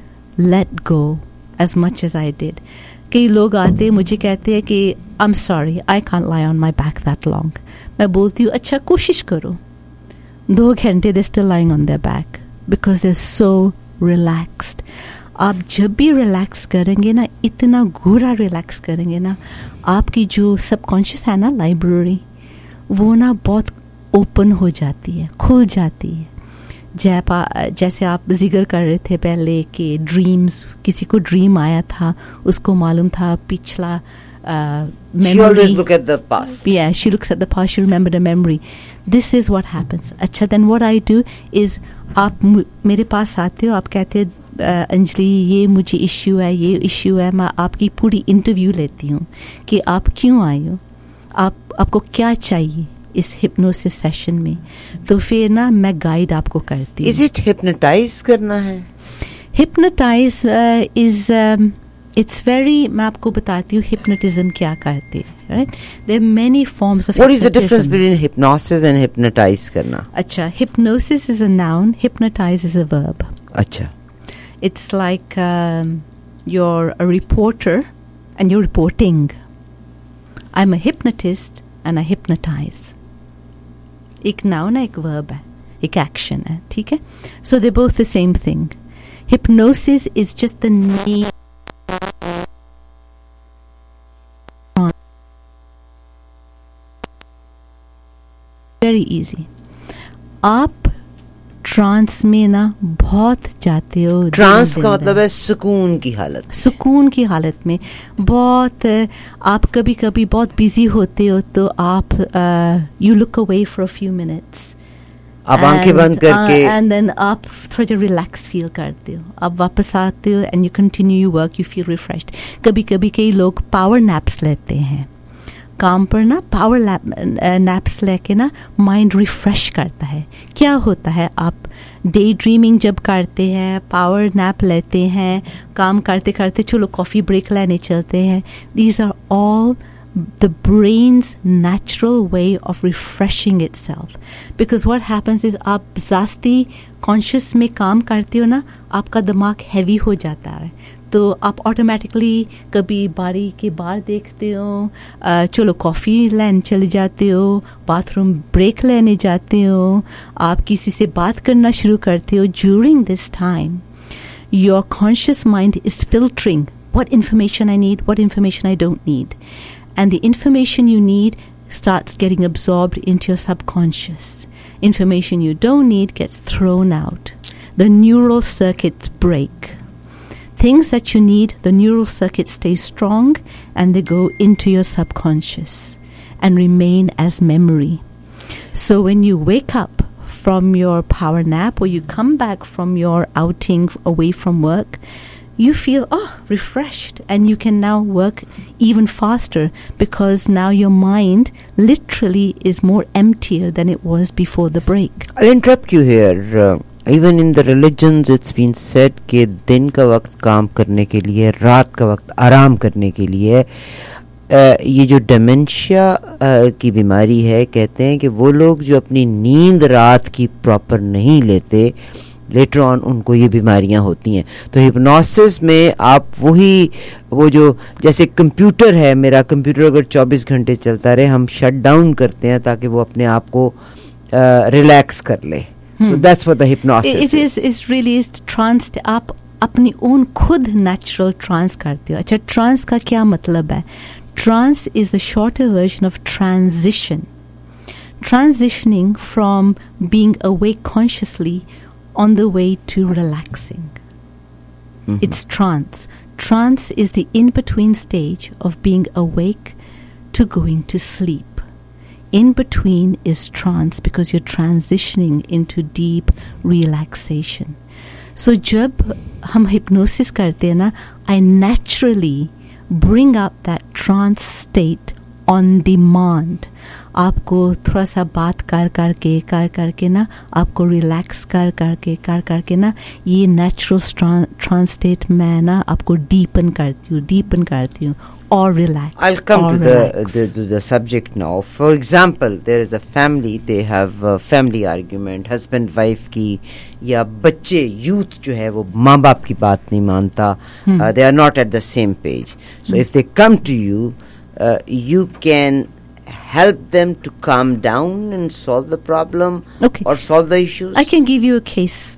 let go as much as I did. कई लोग आते मुझे कहते हैं कि I'm sorry, I can't lie on my back that long. मैं बोलती हूँ अच्छा कोशिश करो. दो घंटे they still lying on their back because they're so relaxed. आप जब भी रिलैक्स करेंगे ना, इतना गूढ़ा रिलैक्स करेंगे ना, आपकी जो सबकॉन्शियस है ना लाइब्रेरी, वो ना बहुत ओपन हो जाती है, खुल जाती है. जैप जैसे आप जिक्र कर रहे थे पहले कि ड्रीम्स, किसी को ड्रीम आया था, उसको मालूम था पिछला uh, memory. She always look at the past. Yeah, she looks at the past, she remembered a memory. This is what happens. अच्छा, then what I do is, आप मेरे पास आते हो, आप कहते हो अंजलि ये मुझे इश्यू है, ये इश्यू है, मैं आपकी पूरी इंटरव्यू लेती हूँ कि आप क्यों आए हो, आप आपको क्या चाहिए इस हिप्नोसिस सेशन में. तो फिर ना मैं गाइड आपको करती हूँ. इज इट हिप्नोटाइज करना है? हिप्नोटाइज इज इट्स वेरी, मैं आपको बताती हूँ हिप्नोटिज्म क्या करते हैं. Right, there are many forms of. What is the difference between hypnosis and hypnotize करना? अच्छा, hypnosis is a noun, hypnotize is a verb. अच्छा. It's like um, you're a reporter and you're reporting. I'm a hypnotist and I hypnotize. एक noun है, एक verb है, एक action है, ठीक है? So they're both the same thing. Hypnosis is just the name. Very easy. आप trance में ना बहुत जाते हो. ट्रांस का मतलब है सुकून की हालत. सुकून की हालत में बहुत, आप कभी कभी बहुत बिजी होते हो तो आप you look away for a few minutes, आप आंखें बंद करके, एंड देन आप थोड़ा सा रिलैक्स फील करते हो, आप वापस आते हो and you continue you work, you feel refreshed. कभी कभी कई लोग पावर नैप्स लेते हैं काम पर ना, पावर नैप्स लेके ना माइंड रिफ्रेश करता है. क्या होता है, आप डे ड्रीमिंग जब करते हैं, पावर नैप लेते हैं, काम करते करते चलो कॉफ़ी ब्रेक लेने चलते हैं. These are all the brain's natural way of refreshing itself, because what happens is आप ज़ास्ती कॉन्शियस में काम करते हो ना, आपका दिमाग हैवी हो जाता है, तो आप ऑटोमेटिकली कभी बारी के बाहर देखते हो, चलो कॉफ़ी लेने चले जाते हो, बाथरूम ब्रेक लेने जाते हो, आप किसी से बात करना शुरू करते हो. During this time your conscious mind is filtering what information I need, what information I don't need. And the information you need starts getting absorbed into your subconscious. Information you don't need gets thrown out. The neural circuits break. Things that you need, the neural circuits stay strong and they go into your subconscious and remain as memory. So when you wake up from your power nap or you come back from your outing away from work, you feel, oh, refreshed, and you can now work even faster because now your mind literally is more emptier than it was before the break. I'll interrupt you here. Uh, even in the religions it's been said कि दिन का वक्त काम करने के लिए, रात का वक्त आराम करने के लिए. uh, ये जो डेमेंशिया uh, की बीमारी है, कहते हैं कि वो लोग जो अपनी नींद रात की प्रॉपर नहीं लेते, लेटर ऑन उनको ये बीमारियां होती हैं. तो हिप्नोसिस में आप वही, वो जो जैसे कंप्यूटर है, मेरा कंप्यूटर अगर चौबीस घंटे चलता रहे, हम शट डाउन करते हैं ताकि वो अपने आप को रिलैक्स कर ले. So that's what the hypnosis is. It is really is trance. आप अपनी ओन खुद नेचुरल ट्रांस करते हो. अच्छा, ट्रांस का क्या मतलब है? Trance is a shorter version of transition. Transitioning from being awake consciously on the way to relaxing. Mm-hmm. It's trance. Trance is the in-between stage of being awake to going to sleep. In between is trance because you're transitioning into deep relaxation. So जब हम hypnosis करते हैं ना, I naturally bring up that trance state on demand. आपको थोड़ा सा बात कर करके कर करके ना, आपको रिलैक्स कर करके कर करके ना, ये नेचुरल ट्रांस स्टेट में ना आपको डीपन करती हूँ डीपन करती हूँ और relax. I'll come to the, the to the subject now. For example, there is a family, they have a family argument, husband wife की, या बच्चे यूथ जो है वो माँ बाप की बात नहीं मानता, hmm. uh, they are not at the same page. So hmm. if they come to you, uh, you can help them to calm down and solve the problem, okay. or solve the issues. I can give you a case.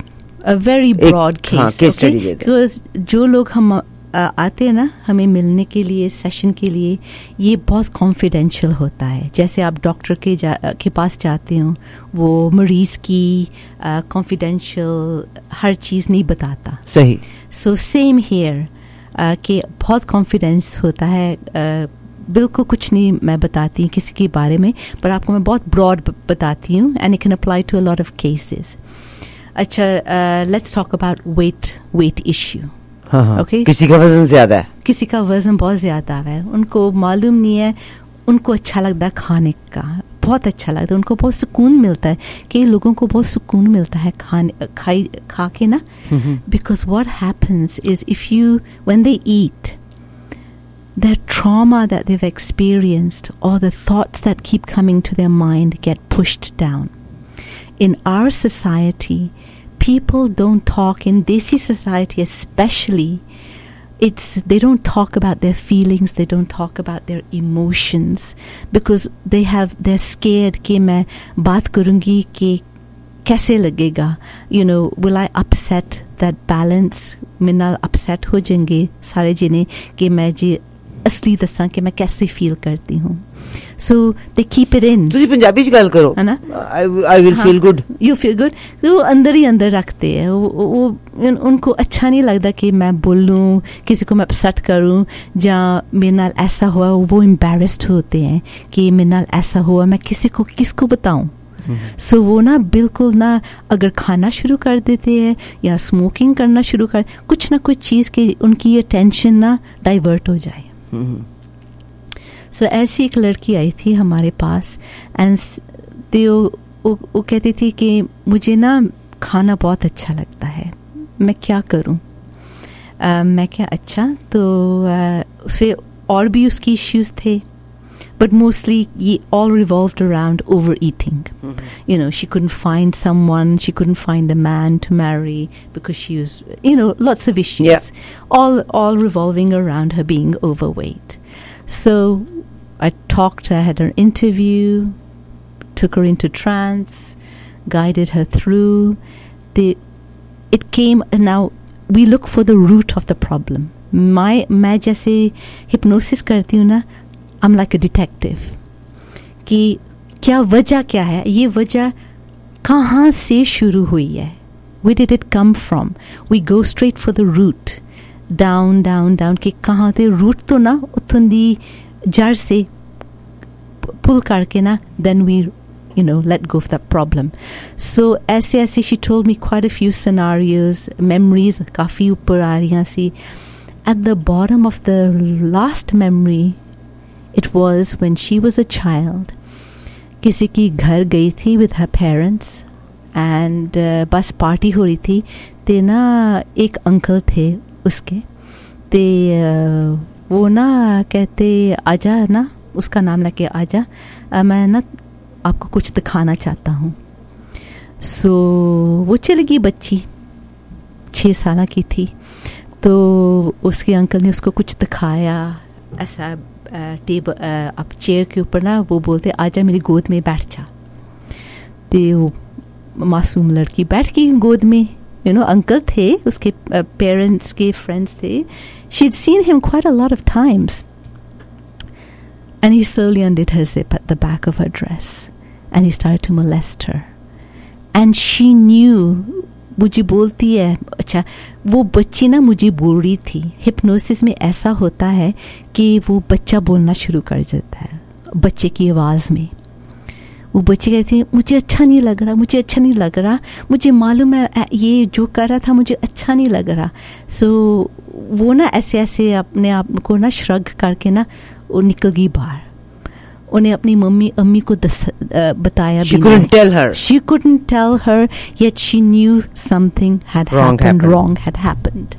a very broad case, हाँ, case study okay? Because जो लोग हम आते हैं ना हमें मिलने के लिए सेशन के लिए, ये बहुत कॉन्फिडेंशियल होता है. जैसे आप डॉक्टर के जा, के पास जाते हो, वो मरीज की कॉन्फिडेंशियल हर चीज़ नहीं बताता. सही. सो सेम हियर कि बहुत कॉन्फिडेंस होता है. uh, बिल्कुल कुछ नहीं मैं बताती किसी के बारे में, पर आपको मैं बहुत ब्रॉड बताती हूँ and it can apply to a lot of cases. अच्छा, let's talk about weight weight issue. Okay, किसी का वजन ज्यादा है, किसी का वजन बहुत ज्यादा है, उनको मालूम नहीं है, उनको अच्छा लगता है खाने का, बहुत अच्छा लगता है, उनको बहुत सुकून मिलता है. कई लोगों को बहुत सुकून मिलता है खाने खाई खा के ना, because what happens is if you when they eat, their trauma that they've experienced or the thoughts that keep coming to their mind get pushed down. In our society, people don't talk, in Desi society especially, it's they don't talk about their feelings, they don't talk about their emotions because they have they're scared कि मैं बात करूँगी कि कैसे लगेगा, you know, will I upset that balance, मैं ना upset हो जाएंगे सारे जने कि मैं जी असली दसां कि मैं कैसे फील करती हूँ. So they keep it in. तुझे पंजाबी च गल करो है ना, I will feel good, you feel good. तो अंदर ही अंदर रखते हैं वो, वो उनको अच्छा नहीं लगता कि मैं बोलूँ, किसी को मैं अपसेट करूँ, या मेरे नाल ऐसा हुआ, वो एम्बैरेस्ड होते हैं कि मेरे नाल ऐसा हुआ, मैं किसी को किसको बताऊँ. सो so, वो ना बिल्कुल ना अगर खाना शुरू कर देते हैं या स्मोकिंग करना शुरू कर, कुछ ना कुछ चीज़ के उनकी अटेंशन ना डाइवर्ट हो जाए. सो so, ऐसी एक लड़की आई थी हमारे पास एंड वो, वो, वो कहती थी कि मुझे ना खाना बहुत अच्छा लगता है, मैं क्या करूं. uh, मैं क्या अच्छा तो uh, फिर और भी उसकी इश्यूज थे, but mostly ye all revolved around overeating. Mm-hmm. You know, she couldn't find someone, she couldn't find a man to marry because she was, you know, lots of issues. Yeah. All all revolving around her being overweight. So I talked to her, I had her interview, took her into trance, guided her through. The it came, and now we look for the root of the problem. My मैं जैसे hypnosis करती हूँ ना, I'm like a detective कि क्या वजह क्या है, ये वजह कहाँ से शुरू हुई है, where did it come from. We go straight for the root, down down down कि कहाँ थे root तो ना उतन दी जड़ से pull करके ना, then we you know let go of that problem. So ऐसे ऐसे she told me quite a few scenarios, memories काफ़ी ऊपर आ रही सी. At the bottom of the last memory, it was when she was a child. किसी की घर गई थी with her parents and uh, बस पार्टी हो रही थी. ते ना एक अंकल थे उसके, ते uh, वो ना कहते आजा ना, उसका नाम लेके आजा, uh, मैं ना आपको कुछ दिखाना चाहता हूँ. सो so, वो चली गई, बच्ची छः साल की थी. तो उसके अंकल ने उसको कुछ दिखाया ऐसा टेबल अब चेयर के ऊपर ना, वो बोलते आजा मेरी गोद में बैठ जा. तो वो मासूम लड़की बैठ गई गोद में. यू नो अंकल थे उसके पेरेंट्स के फ्रेंड्स थे. She had seen him quite a lot of times and he slowly undid her zip at the back of her dress and he started to molest her and she knew. मुझे बोलती है, अच्छा वो बच्ची ना मुझे बोल रही थी. हिप्नोसिस में ऐसा होता है कि वो बच्चा बोलना शुरू कर देता है बच्चे की आवाज़ में. वो बच्चे कहती है मुझे अच्छा नहीं लग रहा, मुझे अच्छा नहीं लग रहा, मुझे मालूम है ये जो कर रहा था मुझे अच्छा नहीं लग रहा. सो so, वो ना ऐसे ऐसे अपने आप को ना श्रग करके ना वो निकल गई बाहर. उन्हें अपनी मम्मी अम्मी को दस, uh, बताया She couldn't tell her. She couldn't tell her, yet she knew something had wrong happened, happened. wrong had happened.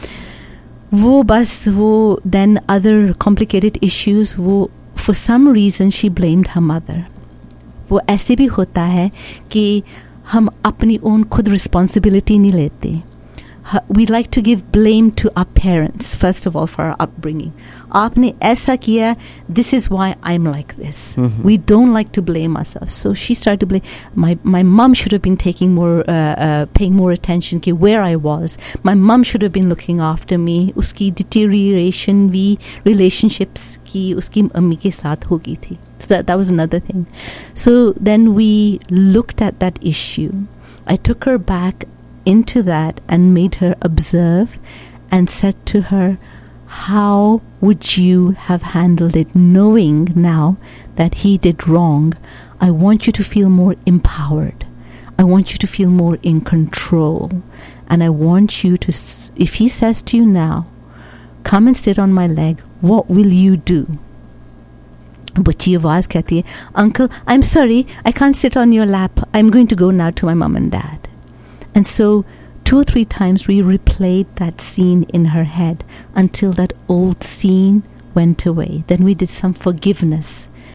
वो बस वो then other complicated issues, वो for some reason she blamed her mother. वो ऐसे भी होता है कि हम अपनी ओन खुद रिस्पॉन्सिबिलिटी नहीं लेते, we like to give blame to our parents, first of all, for our upbringing. Aapne aisa kiya, this is why I'm like this. Mm-hmm. We don't like to blame ourselves. So she started to blame. My my mom should have been taking more, uh, uh, paying more attention to where I was. My mom should have been looking after me. Uski deterioration vi relationships ki uski ammi ke saath ho gayi thi. So that, that was another thing. So then we looked at that issue. I took her back into that and made her observe and said to her, how would you have handled it knowing now that he did wrong? I want you to feel more empowered. I want you to feel more in control. And I want you to, if he says to you now, come and sit on my leg, what will you do? बच्ची आवाज कहती है, Uncle, I'm sorry, I can't sit on your lap. I'm going to go now to my mom and dad. And so two or three times we replayed that scene in her head until that old scene went away. Then we did some forgiveness.